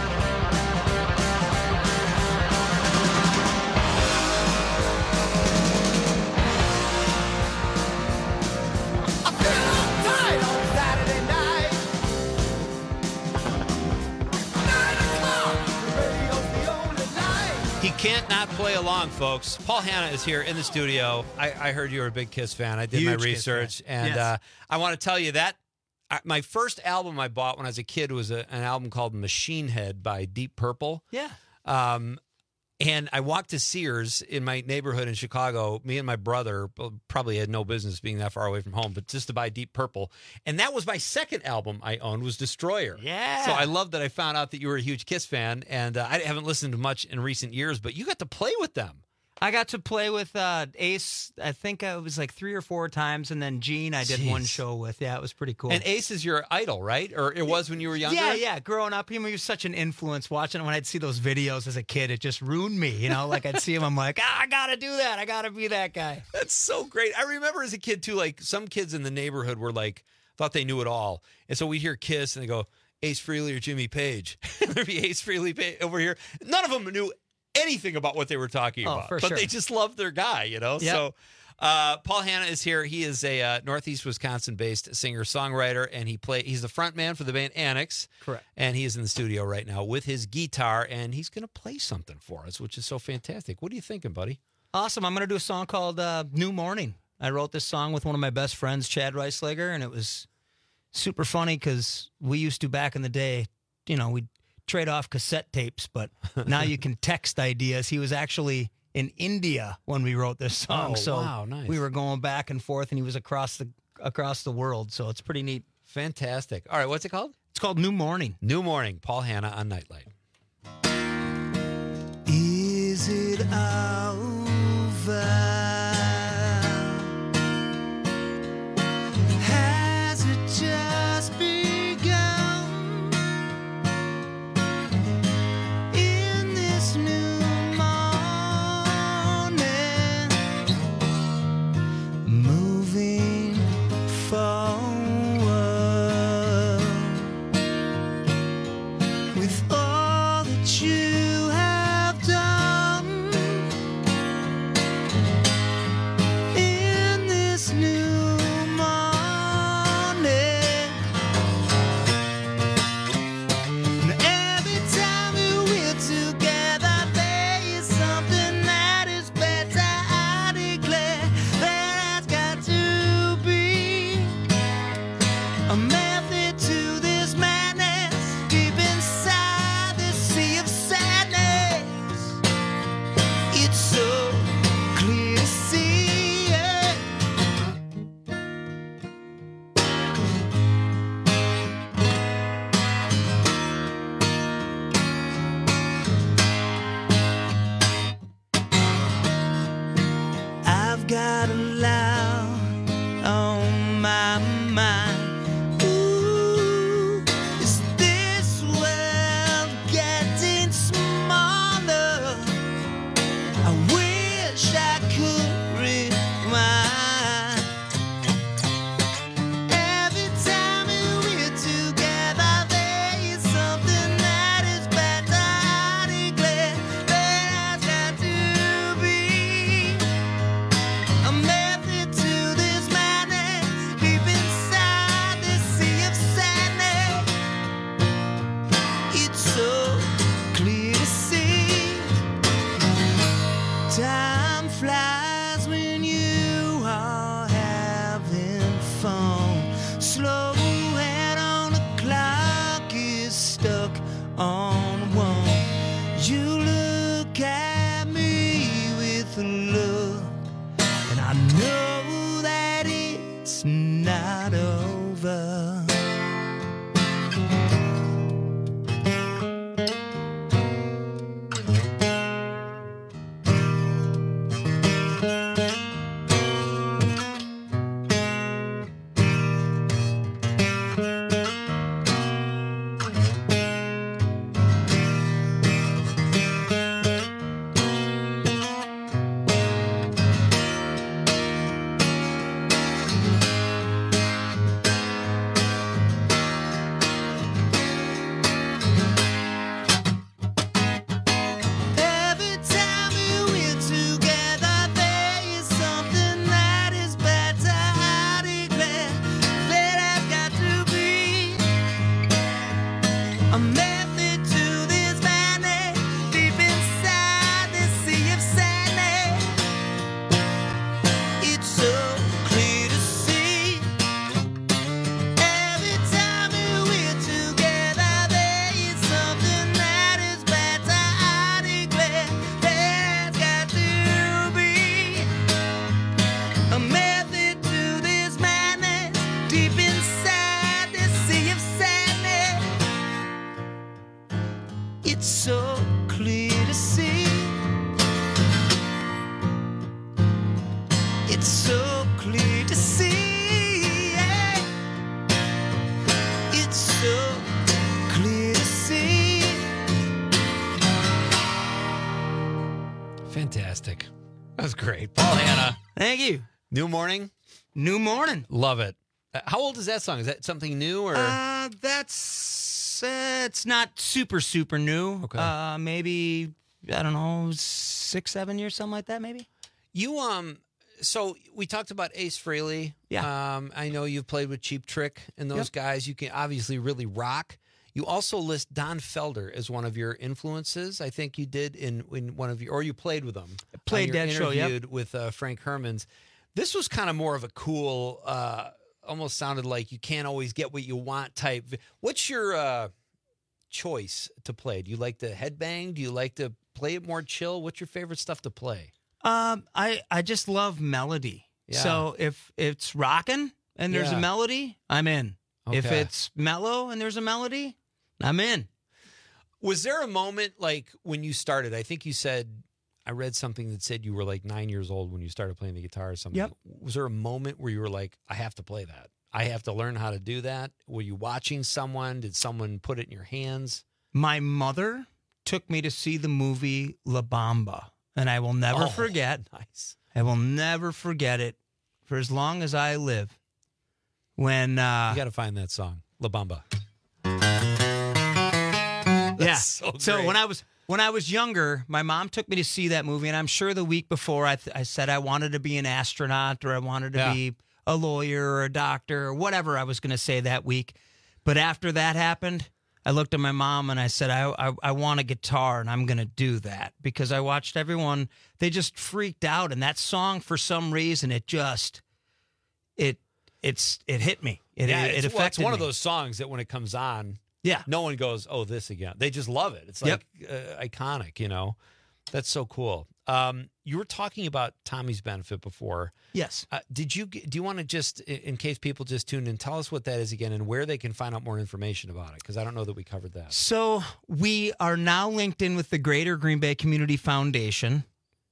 He can't not play along, folks. Paul Hanna is here in the studio. I, I heard you were a big Kiss fan. I did Huge my Kiss research, fan. and Yes. uh, I want to tell you that I, my first album I bought when I was a kid was a, an album called Machine Head by Deep Purple. Yeah. Um, and I walked to Sears in my neighborhood in Chicago. Me and my brother probably had no business being that far away from home, but just to buy Deep Purple. And that was my second album I owned was Destroyer. Yeah. So I love that I found out that you were a huge Kiss fan, and uh, I haven't listened to much in recent years, but you got to play with them. I got to play with uh, Ace, I think it was like three or four times, and then Gene I did one Jeez. show with. Yeah, it was pretty cool. And Ace is your idol, right? Or it was when you were younger? Yeah, yeah. Growing up, he was such an influence. Watching it when I'd see those videos as a kid, it just ruined me. You know, like I'd see him, I'm like, ah, I gotta do that. I gotta be that guy. That's so great. I remember as a kid too, like some kids in the neighborhood were like, thought they knew it all. And so we'd hear Kiss and they go, Ace Frehley or Jimmy Page. There'd be Ace Frehley pa- over here. None of them knew anything about what they were talking Oh, about, for but sure. they just loved their guy, you know? Yep. So uh, Paul Hanna is here. He is a uh, Northeast Wisconsin-based singer-songwriter, and he play. he's the front man for the band Annex. Correct. And he is in the studio right now with his guitar, and he's going to play something for us, which is so fantastic. What are you thinking, buddy? Awesome. I'm going to do a song called uh, New Morning. I wrote this song with one of my best friends, Chad Reislager, and it was super funny because we used to, back in the day, you know, we'd trade off cassette tapes, but now you can text ideas. He was actually in India when we wrote this song. Oh, so wow, nice. we were going back and forth, and he was across the across the world. So it's pretty neat. Fantastic. All right, what's it called? It's called New Morning. New Morning. Paul Hanna on Nightlight. Is it over? Has it just begun? In this new morning, moving forward with all that you have done. In this new morning, and every time we're together, there is something that is better. I declare there has got to be a method to this madness deep inside this sea of sadness. It's so clear to see. Yeah. I've got a lot on my mind. Ooh, is this world getting smaller? I wish I could rewind. Every time we're together, there is something that is better. I declare there has got to be a method to this madness deep inside this sea of sadness. It's so clear to see. Time flies when you are having fun. Slow head on the clock is stuck on one. You look at me with a look, and I know that it's not over. It's so clear to see. It's so clear to see. Yeah. It's so clear to see. Fantastic. That was great. Paul Hanna. Thank you. New Morning? New Morning. Love it. Uh, how old is that song? Is that something new or? Uh, that's uh, it's not super super new. Okay. Uh, maybe I don't know, six seven years, something like that. Maybe. You um. So we talked about Ace Frehley. Yeah. Um. I know you've played with Cheap Trick and those Yep. guys. You can obviously really rock. You also list Don Felder as one of your influences. I think you did in, in one of your, or you played with them. Played on your that show, yep. interviewed with uh, Frank Hermans. This was kind of more of a cool, uh, almost sounded like you can't always get what you want type. What's your uh, choice to play? Do you like to headbang? Do you like to play it more chill? What's your favorite stuff to play? Um, I I just love melody. Yeah. So if it's rocking and there's Yeah. a melody, I'm in. If Okay. it's mellow and there's a melody, I'm in. Was there a moment like when you started? I think you said, I read something that said you were like nine years old when you started playing the guitar or something. Yep. Was there a moment where you were like, I have to play that? I have to learn how to do that? Were you watching someone? Did someone put it in your hands? My mother took me to see the movie La Bamba, and I will never Oh, forget. Nice. I will never forget it for as long as I live. When uh, You got to find that song, La Bamba. yeah. so So, great. when I was when I was younger, my mom took me to see that movie, and I'm sure the week before I, th- I said I wanted to be an astronaut or I wanted to Yeah. be a lawyer or a doctor or whatever I was going to say that week. But after that happened, I looked at my mom and I said, I I, I want a guitar and I'm going to do that because I watched everyone. They just freaked out, and that song for some reason it just it it's it hit me. It yeah, it, it it's, affected well, it's one of me. those songs that when it comes on, Yeah. no one goes, oh, this again. They just love it. It's like uh, iconic, you know? That's so cool. Um, you were talking about Tommy's Benefit before. Yes. Uh, did you, do you want to just, in in case people just tuned in, tell us what that is again and where they can find out more information about it? Because I don't know that we covered that. So we are now linked in with the Greater Green Bay Community Foundation,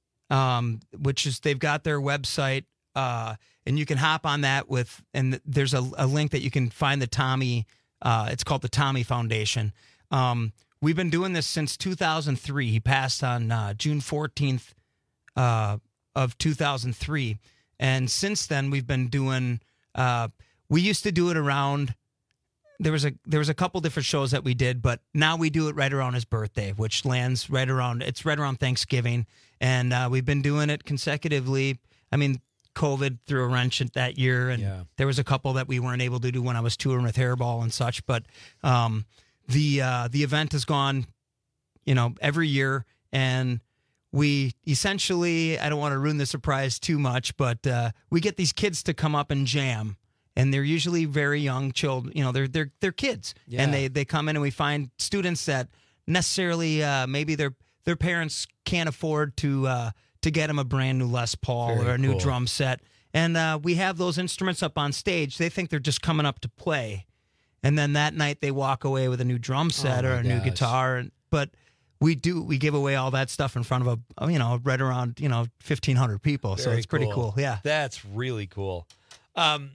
um, which is they've got their website, uh, and you can hop on that with, and there's a, a link that you can find the Tommy. Uh, it's called the Tommy Foundation. Um, we've been doing this since two thousand three. He passed on uh, June fourteenth uh, of two thousand three, and since then we've been doing. Uh, we used to do it around. There was a there was a couple different shows that we did, but now we do it right around his birthday, which lands right around it's right around Thanksgiving, and uh, we've been doing it consecutively. I mean, COVID threw a wrench at that year, and Yeah. there was a couple that we weren't able to do when I was touring with Hairball and such. But um, the uh, the event has gone, you know, every year, and we essentially I don't want to ruin the surprise too much, but uh, we get these kids to come up and jam. And they're usually very young children, you know, they're they're they're kids, Yeah. and they, they come in and we find students that necessarily uh, maybe their their parents can't afford to uh, to get them a brand new Les Paul Very or a new cool. drum set, and uh, we have those instruments up on stage. They think they're just coming up to play, and then that night they walk away with a new drum set Oh or my a new gosh. guitar. And, but we do we give away all that stuff in front of a you know right around you know fifteen hundred people, so Very it's pretty cool. Yeah. That's really cool. Um,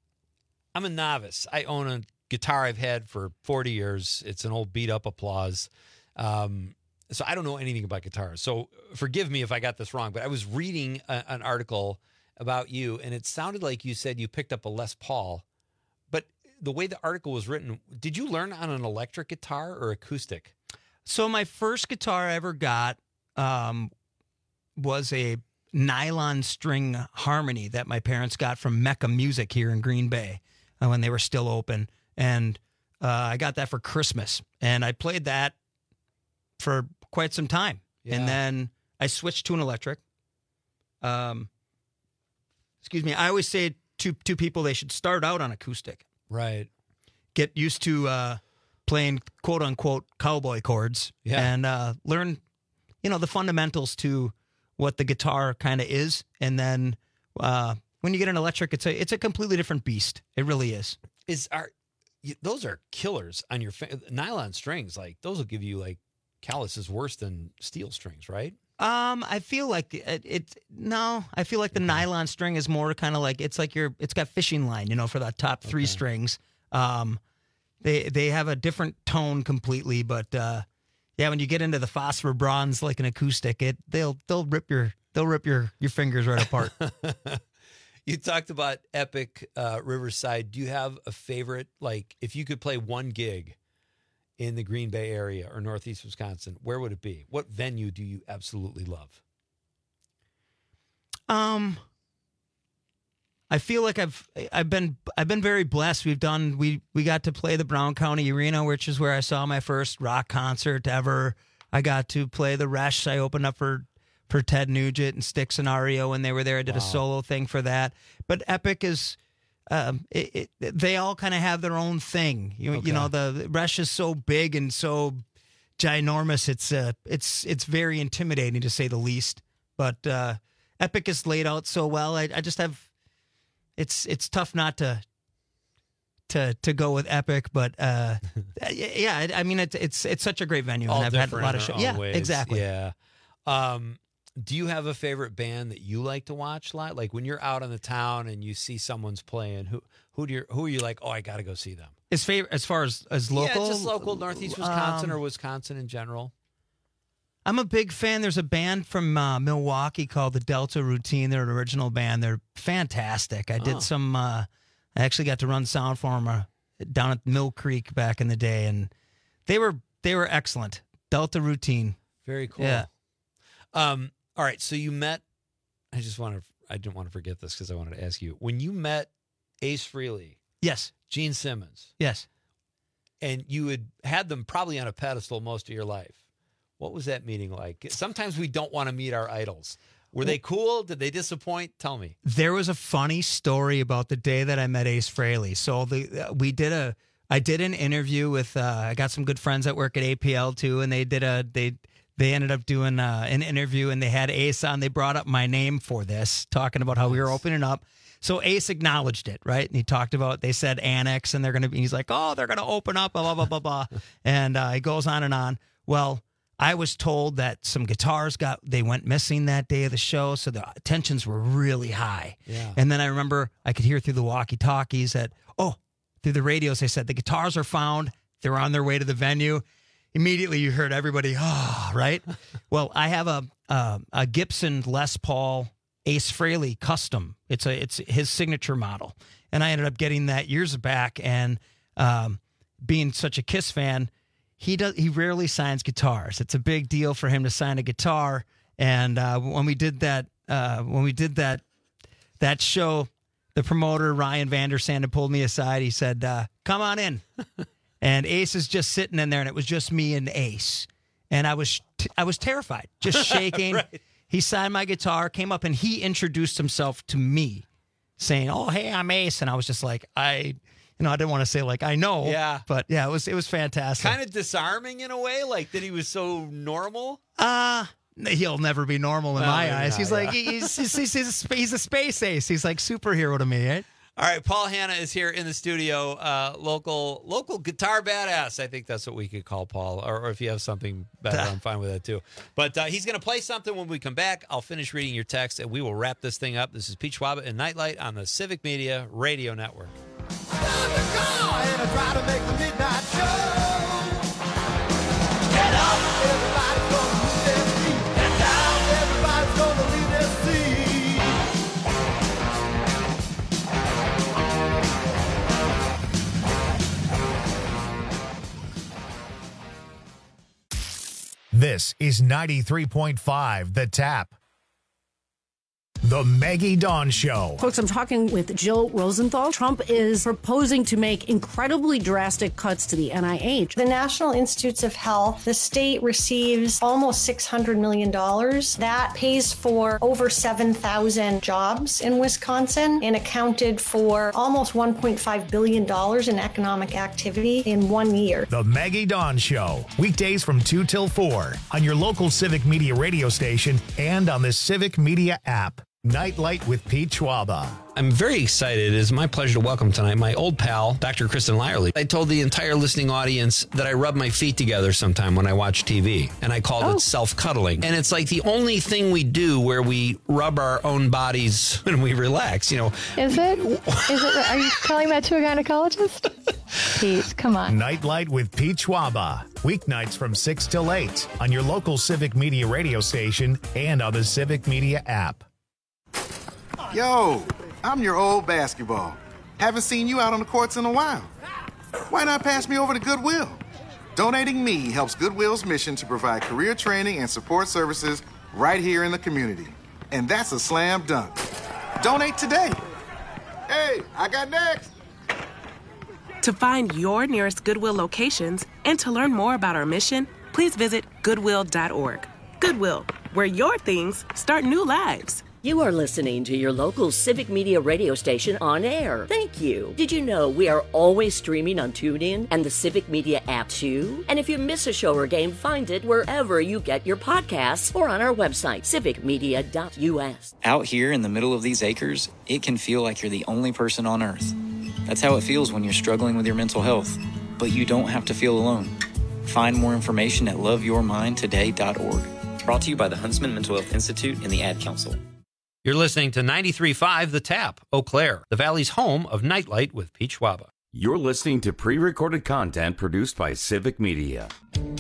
I'm a novice. I own a guitar I've had for forty years. It's an old beat up Applause. Um, so I don't know anything about guitars. So forgive me if I got this wrong, but I was reading a, an article about you, and it sounded like you said you picked up a Les Paul. But the way the article was written, did you learn on an electric guitar or acoustic? So my first guitar I ever got um, was a nylon string harmony that my parents got from Mecca Music here in Green Bay uh, when they were still open. And uh, I got that for Christmas. And I played that for quite some time. Yeah. And then I switched to an electric. Um, excuse me. I always say to, to people they should start out on acoustic. Right. Get used to uh, playing quote unquote cowboy chords Yeah. and uh, learn, you know, the fundamentals to what the guitar kind of is. And then uh, when you get an electric, it's a it's a completely different beast. It really is. Is are you- those are killers on your fa- nylon strings? Like those will give you like callus is worse than steel strings, right? Um, I feel like it, it. No, I feel like the nylon string is more kind of like it's like your. It's got fishing line, you know, for the top three Okay. strings. Um, they they have a different tone completely, but uh, yeah, when you get into the phosphor bronze like an acoustic, it they'll they'll rip your they'll rip your your fingers right apart. You talked about Epic uh, Riverside. Do you have a favorite? Like, if you could play one gig in the Green Bay area or Northeast Wisconsin, where would it be? What venue do you absolutely love? Um, I feel like I've I've been I've been very blessed. We've done we we got to play the Brown County Arena, which is where I saw my first rock concert ever. I got to play the Resch. I opened up for for Ted Nugent and Styx and R E O when they were there. I did Wow. a solo thing for that. But Epic is. Um, it, it, they all kind of have their own thing. You, Okay. you know, the, the Resch is so big and so ginormous. It's uh, it's it's very intimidating to say the least. But uh, Epic is laid out so well. I, I just have. It's it's tough not to. To to go with Epic, but uh, yeah, I mean it's it's it's such a great venue, All and I've had a different lot in of their shows. own Yeah, ways. exactly. Yeah. Um, do you have a favorite band that you like to watch live? Like when you're out in the town and you see someone's playing, who who do you who are you like? Oh, I got to go see them. As favorite as far as as local, Yeah, just local, Northeast Wisconsin um, or Wisconsin in general. I'm a big fan. There's a band from uh, Milwaukee called the Delta Routine. They're an original band. They're fantastic. I did Oh. some. Uh, I actually got to run sound for them uh, down at Mill Creek back in the day, and they were they were excellent. Delta Routine. Very cool. Yeah. Um. All right. So you met. I just want to. I didn't want to forget this because I wanted to ask you when you met Ace Frehley. Yes. Gene Simmons. Yes. And you had had them probably on a pedestal most of your life. What was that meeting like? Sometimes we don't want to meet our idols. Were they cool? Did they disappoint? Tell me. There was a funny story about the day that I met Ace Frehley. So the uh, we did a I did an interview with uh, I got some good friends that work at A P L too, and they did a they they ended up doing uh, an interview, and they had Ace on. They brought up my name for this, talking about how we were opening up. So Ace acknowledged it, right? And he talked about, they said Annex, and they're going to be, he's like, oh, they're going to open up, blah, blah, blah, blah, blah. And uh, he goes on and on. Well, I was told that some guitars got, they went missing that day of the show, so the tensions were really high. Yeah. And then I remember I could hear through the walkie-talkies that, oh, through the radios, they said the guitars are found. They're on their way to the venue. Immediately you heard everybody, oh, right? Well, I have a, a, a Gibson Les Paul Ace Frehley custom. It's a it's his signature model, and I ended up getting that years back. And um, being such a Kiss fan, he does he rarely signs guitars. It's a big deal for him to sign a guitar. And uh, when we did that, uh, when we did that that show, the promoter Ryan Vandersanden pulled me aside. He said, uh, "Come on in." And Ace is just sitting in there, and it was just me and Ace, and I was t- I was terrified, just shaking. Right. He signed my guitar, came up, and he introduced himself to me, saying, "Oh, hey, I'm Ace," and I was just like, I, you know, I didn't want to say like I know, Yeah. but yeah, it was it was fantastic. Kind of disarming in a way, like that he was so normal. Uh he'll never be normal in Well, my maybe eyes. not, He's yeah. like he's he's, he's, he's, a, sp- he's a space ace. He's like superhero to me, right? All right, Paul Hanna is here in the studio. Uh, local, local guitar badass. I think that's what we could call Paul. Or, or if you have something better, I'm fine with that too. But uh, he's going to play something when we come back. I'll finish reading your text, and we will wrap this thing up. This is Pete Schwaba and Nightlight on the Civic Media Radio Network. This is ninety-three point five The Tap. The Maggie Dawn Show. Folks, I'm talking with Jill Rosenthal. Trump is proposing to make incredibly drastic cuts to the N I H. The National Institutes of Health, the state receives almost six hundred million dollars. That pays for over seven thousand jobs in Wisconsin and accounted for almost one point five billion dollars in economic activity in one year. The Maggie Dawn Show. Weekdays from two till four on your local Civic Media radio station and on the Civic Media app. Nightlight with Pete Schwaba. I'm very excited. It is my pleasure to welcome tonight my old pal, Doctor Kristen Lyerly. I told the entire listening audience that I rub my feet together sometime when I watch T V, and I called Oh. it self-cuddling. And it's like the only thing we do where we rub our own bodies when we relax, you know. Is it? Is it? Are you telling that to a gynecologist? Pete, come on. Nightlight with Pete Schwaba. Weeknights from six till eight on your local Civic Media radio station and on the Civic Media app. Yo, I'm your old basketball. Haven't seen you out on the courts in a while. Why not pass me over to Goodwill? Donating me helps Goodwill's mission to provide career training and support services right here in the community. And that's a slam dunk. Donate today. Hey, I got next. To find your nearest Goodwill locations and to learn more about our mission, please visit goodwill dot org. Goodwill, where your things start new lives. You are listening to your local Civic Media radio station on air. Thank you. Did you know we are always streaming on TuneIn and the Civic Media app too? And if you miss a show or game, find it wherever you get your podcasts or on our website, civic media dot u s. Out here in the middle of these acres, it can feel like you're the only person on earth. That's how it feels when you're struggling with your mental health. But you don't have to feel alone. Find more information at love your mind today dot org. Brought to you by the Huntsman Mental Health Institute and the Ad Council. You're listening to ninety-three point five The Tap, Eau Claire, the Valley's home of Nightlight with Pete Schwaba. You're listening to pre-recorded content produced by Civic Media.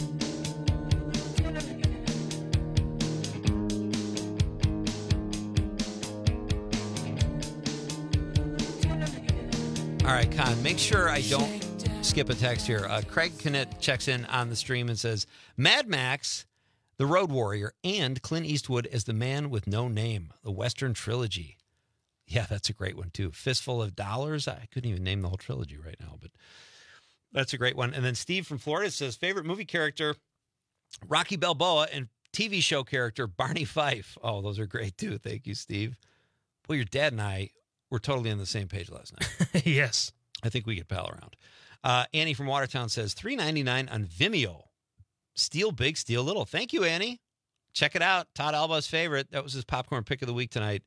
All right, Con, make sure I don't skip a text here. Uh, Craig Kennett checks in on the stream and says, Mad Max, The Road Warrior, and Clint Eastwood as the Man with No Name, the Western trilogy. Yeah, that's a great one, too. Fistful of Dollars. I couldn't even name the whole trilogy right now, but that's a great one. And then Steve from Florida says, favorite movie character, Rocky Balboa, and T V show character, Barney Fife. Oh, those are great, too. Thank you, Steve. Well, your dad and I were totally on the same page last night. Yes. I think we could pal around. Uh, Annie from Watertown says, three ninety-nine on Vimeo. Steal big, steal little. Thank you, Annie. Check it out. Todd Alba's favorite. That was his popcorn pick of the week tonight.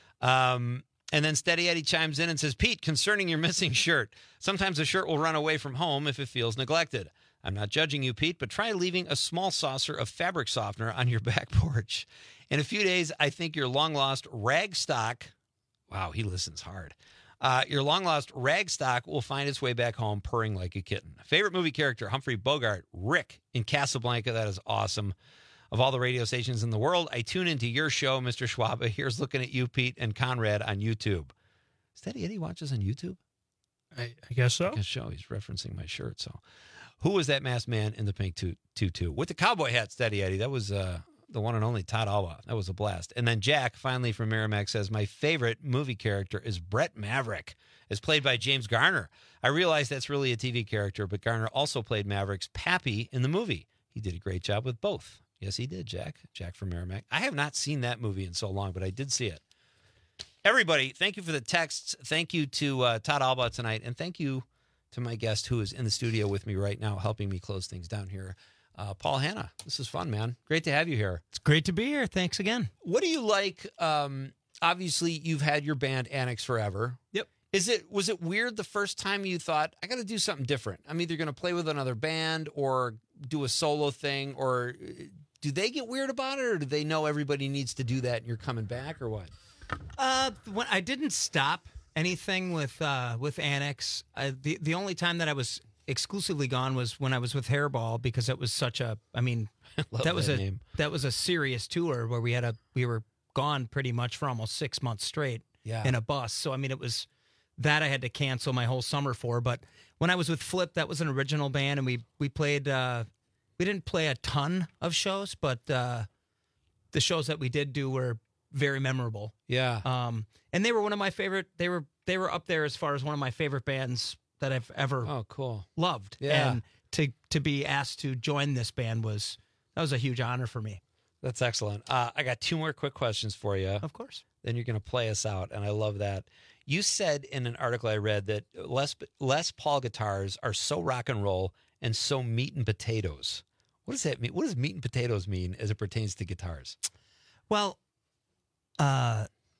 Um, and then Steady Eddie chimes in and says, Pete, concerning your missing shirt, sometimes a shirt will run away from home if it feels neglected. I'm not judging you, Pete, but try leaving a small saucer of fabric softener on your back porch. In a few days, I think your long-lost rag stock, wow, he listens hard. Uh, your long-lost rag stock will find its way back home purring like a kitten. Favorite movie character, Humphrey Bogart, Rick in Casablanca. That is awesome. Of all the radio stations in the world, I tune into your show, Mister Schwab. Here's looking at you, Pete, and Conrad on YouTube. Steady Eddie watches on YouTube? I, I guess so. I guess so. He's referencing my shirt. So, who was that masked man in the pink tutu with the cowboy hat? Steady Eddie. That was uh, the one and only Todd Alba. That was a blast. And then Jack, finally from Merrimack, says my favorite movie character is Brett Maverick, as played by James Garner. I realize that's really a T V character, but Garner also played Maverick's pappy in the movie. He did a great job with both. Yes, he did, Jack. Jack from Merrimack. I have not seen that movie in so long, but I did see it. Everybody, thank you for the texts. Thank you to uh, Todd Alba tonight, and thank you to my guest who is in the studio with me right now, helping me close things down here, uh, Paul Hanna. This is fun, man. Great to have you here. It's great to be here. Thanks again. What do you like? Um, obviously, you've had your band Annex forever. Yep. Is it was it weird the first time you thought, I got to do something different? I'm either going to play with another band or do a solo thing, or do they get weird about it, or do they know everybody needs to do that and you're coming back, or what? Uh, when I didn't stop anything with uh, with Annex, uh, the the only time that I was exclusively gone was when I was with Hairball, because it was such a, I mean, that was that a name. that was a serious tour where we had a we were gone pretty much for almost six months straight Yeah. in a bus. So I mean, it was that I had to cancel my whole summer for. But when I was with Flip, that was an original band, and we we played. Uh, we didn't play a ton of shows, but uh, the shows that we did do were very memorable. Yeah. Um, and they were one of my favorite. They were they were up there as far as one of my favorite bands that I've ever oh cool loved. Yeah. And to to be asked to join this band was that was a huge honor for me. That's excellent. Uh, I got two more quick questions for you. Of course. Then you're going to play us out, and I love that. You said in an article I read that Les, Les Paul guitars are so rock and roll and so meat and potatoes. What does that mean? What does meat and potatoes mean as it pertains to guitars? Well, uh,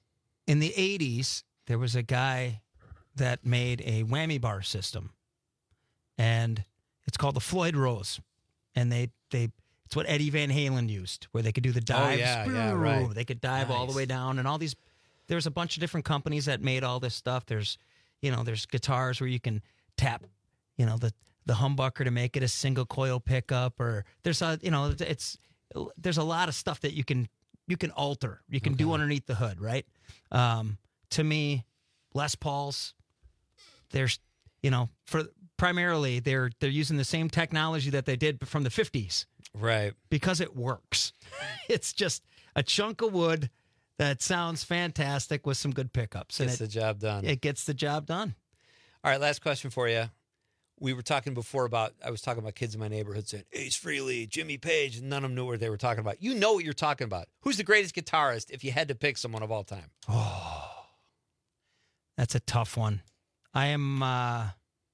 in the eighties, there was a guy that made a whammy bar system, and it's called the Floyd Rose, and they they it's what Eddie Van Halen used, where they could do the dives. Oh, yeah, yeah, right. They could dive Nice. all the way down, and all these. There's a bunch of different companies that made all this stuff. There's, you know, there's guitars where you can tap, you know, the the humbucker to make it a single coil pickup, or there's a, you know, it's there's a lot of stuff that you can you can alter, you can do underneath the hood, right? Um, to me, Les Pauls, there's, you know, for primarily they're they're using the same technology that they did from the fifties, right? Because it works. It's just a chunk of wood that sounds fantastic with some good pickups. Gets and the job done. It gets the job done. All right, last question for you. We were talking before about, I was talking about kids in my neighborhood saying, Ace Frehley, Jimmy Page, and none of them knew what they were talking about. You know what you're talking about. Who's the greatest guitarist if you had to pick someone of all time? Oh, that's a tough one. I am, uh,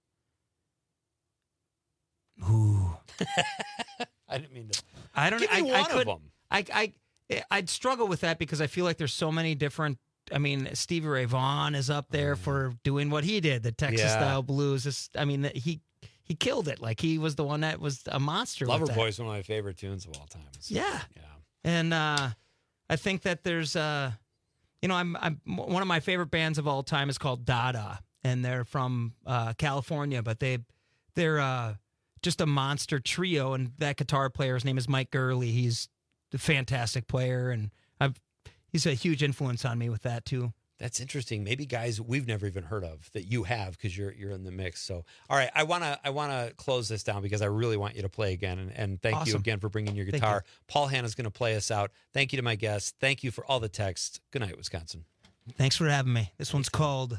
ooh. I didn't mean to. I don't Give me I, one I of could, them. I, I, I'd struggle with that because I feel like there's so many different. I mean, Stevie Ray Vaughan is up there for doing what he did, the Texas Yeah. style blues. This, I mean, he he killed it. Like he was the one that was a monster. with that. Loverboy is one of my favorite tunes of all time. So, Yeah. And uh, I think that there's, uh, you know, I'm, I'm one of my favorite bands of all time is called Dada, and they're from uh, California, but they they're uh, just a monster trio, and that guitar player's name is Mike Gurley. He's a fantastic player, and I've he's a huge influence on me with that too. That's interesting. Maybe guys we've never even heard of that you have because you're you're in the mix. So, all right, I wanna I wanna close this down because I really want you to play again. And, and thank you Awesome. again for bringing your Thank guitar. Paul Hanna's going to play us out. Thank you to my guests. Thank you for all the texts. Good night, Wisconsin. Thanks for having me. This one's called.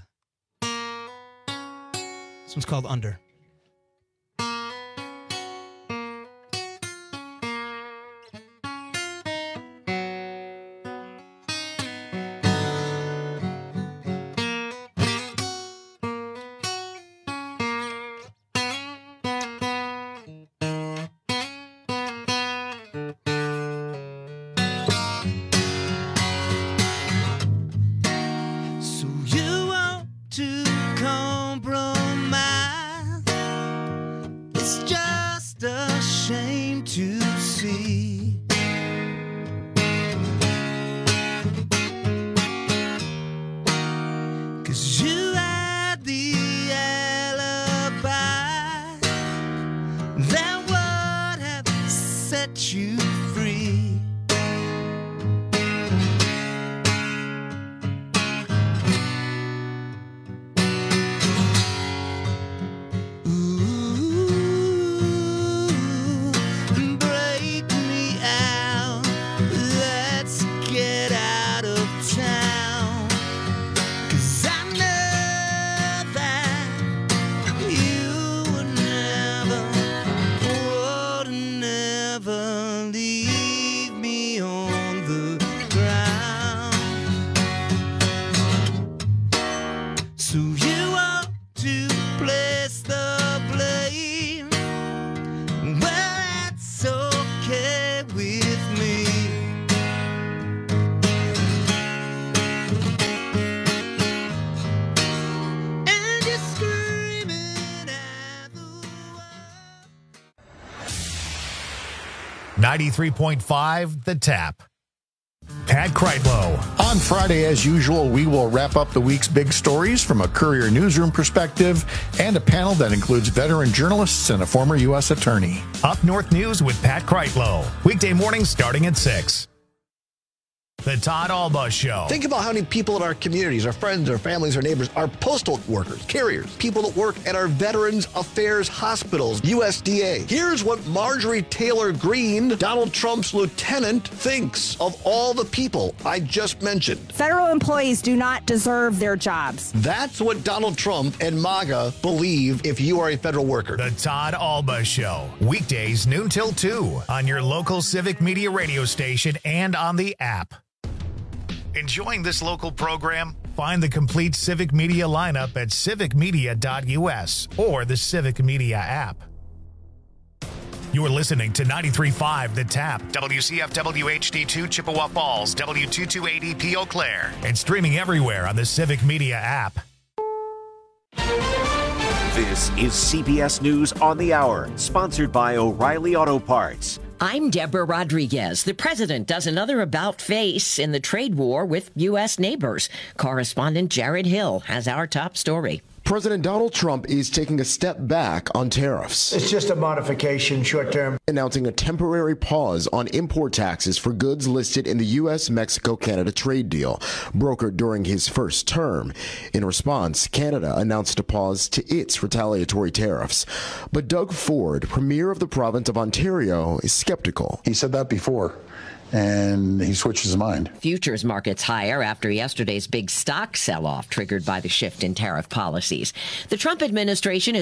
This one's called Under. So you want to compromise? It's just a shame to see. Cause you had the alibi that would have set you free. Break me out, let's get out of town. Cause I know that you would never, would never leave me on the ground. So you want to place the blame? Well, that's okay with me. And you're screaming at the ninety-three point five The Tap. Pat Kreitlow. On Friday, as usual, we will wrap up the week's big stories from a Courier newsroom perspective and a panel that includes veteran journalists and a former U S attorney. Up North News with Pat Kreitlow. Weekday mornings starting at six. The Todd Alba Show. Think about how many people in our communities, our friends, our families, our neighbors, our postal workers, carriers, people that work at our Veterans Affairs hospitals, U S D A. Here's what Marjorie Taylor Greene, Donald Trump's lieutenant, thinks of all the people I just mentioned. Federal employees do not deserve their jobs. That's what Donald Trump and MAGA believe if you are a federal worker. The Todd Alba Show. Weekdays noon till two on your local Civic Media radio station and on the app. Enjoying this local program? Find the complete Civic Media lineup at civic media dot u s or the Civic Media app. You're listening to ninety-three point five The Tap, W C F W H D two Chippewa Falls, W two twenty-eight E P Eau Claire, and streaming everywhere on the Civic Media app. This is C B S News on the Hour, sponsored by O'Reilly Auto Parts. I'm Deborah Rodriguez. The president does another about-face in the trade war with U S neighbors. Correspondent Jared Hill has our top story. President Donald Trump is taking a step back on tariffs. It's just a modification, short term. Announcing a temporary pause on import taxes for goods listed in the U S Mexico Canada trade deal, brokered during his first term. In response, Canada announced a pause to its retaliatory tariffs. But Doug Ford, premier of the province of Ontario, is skeptical. He said that before, and he switched his mind. Futures markets higher after yesterday's big stock sell-off triggered by the shift in tariff policies. The Trump administration is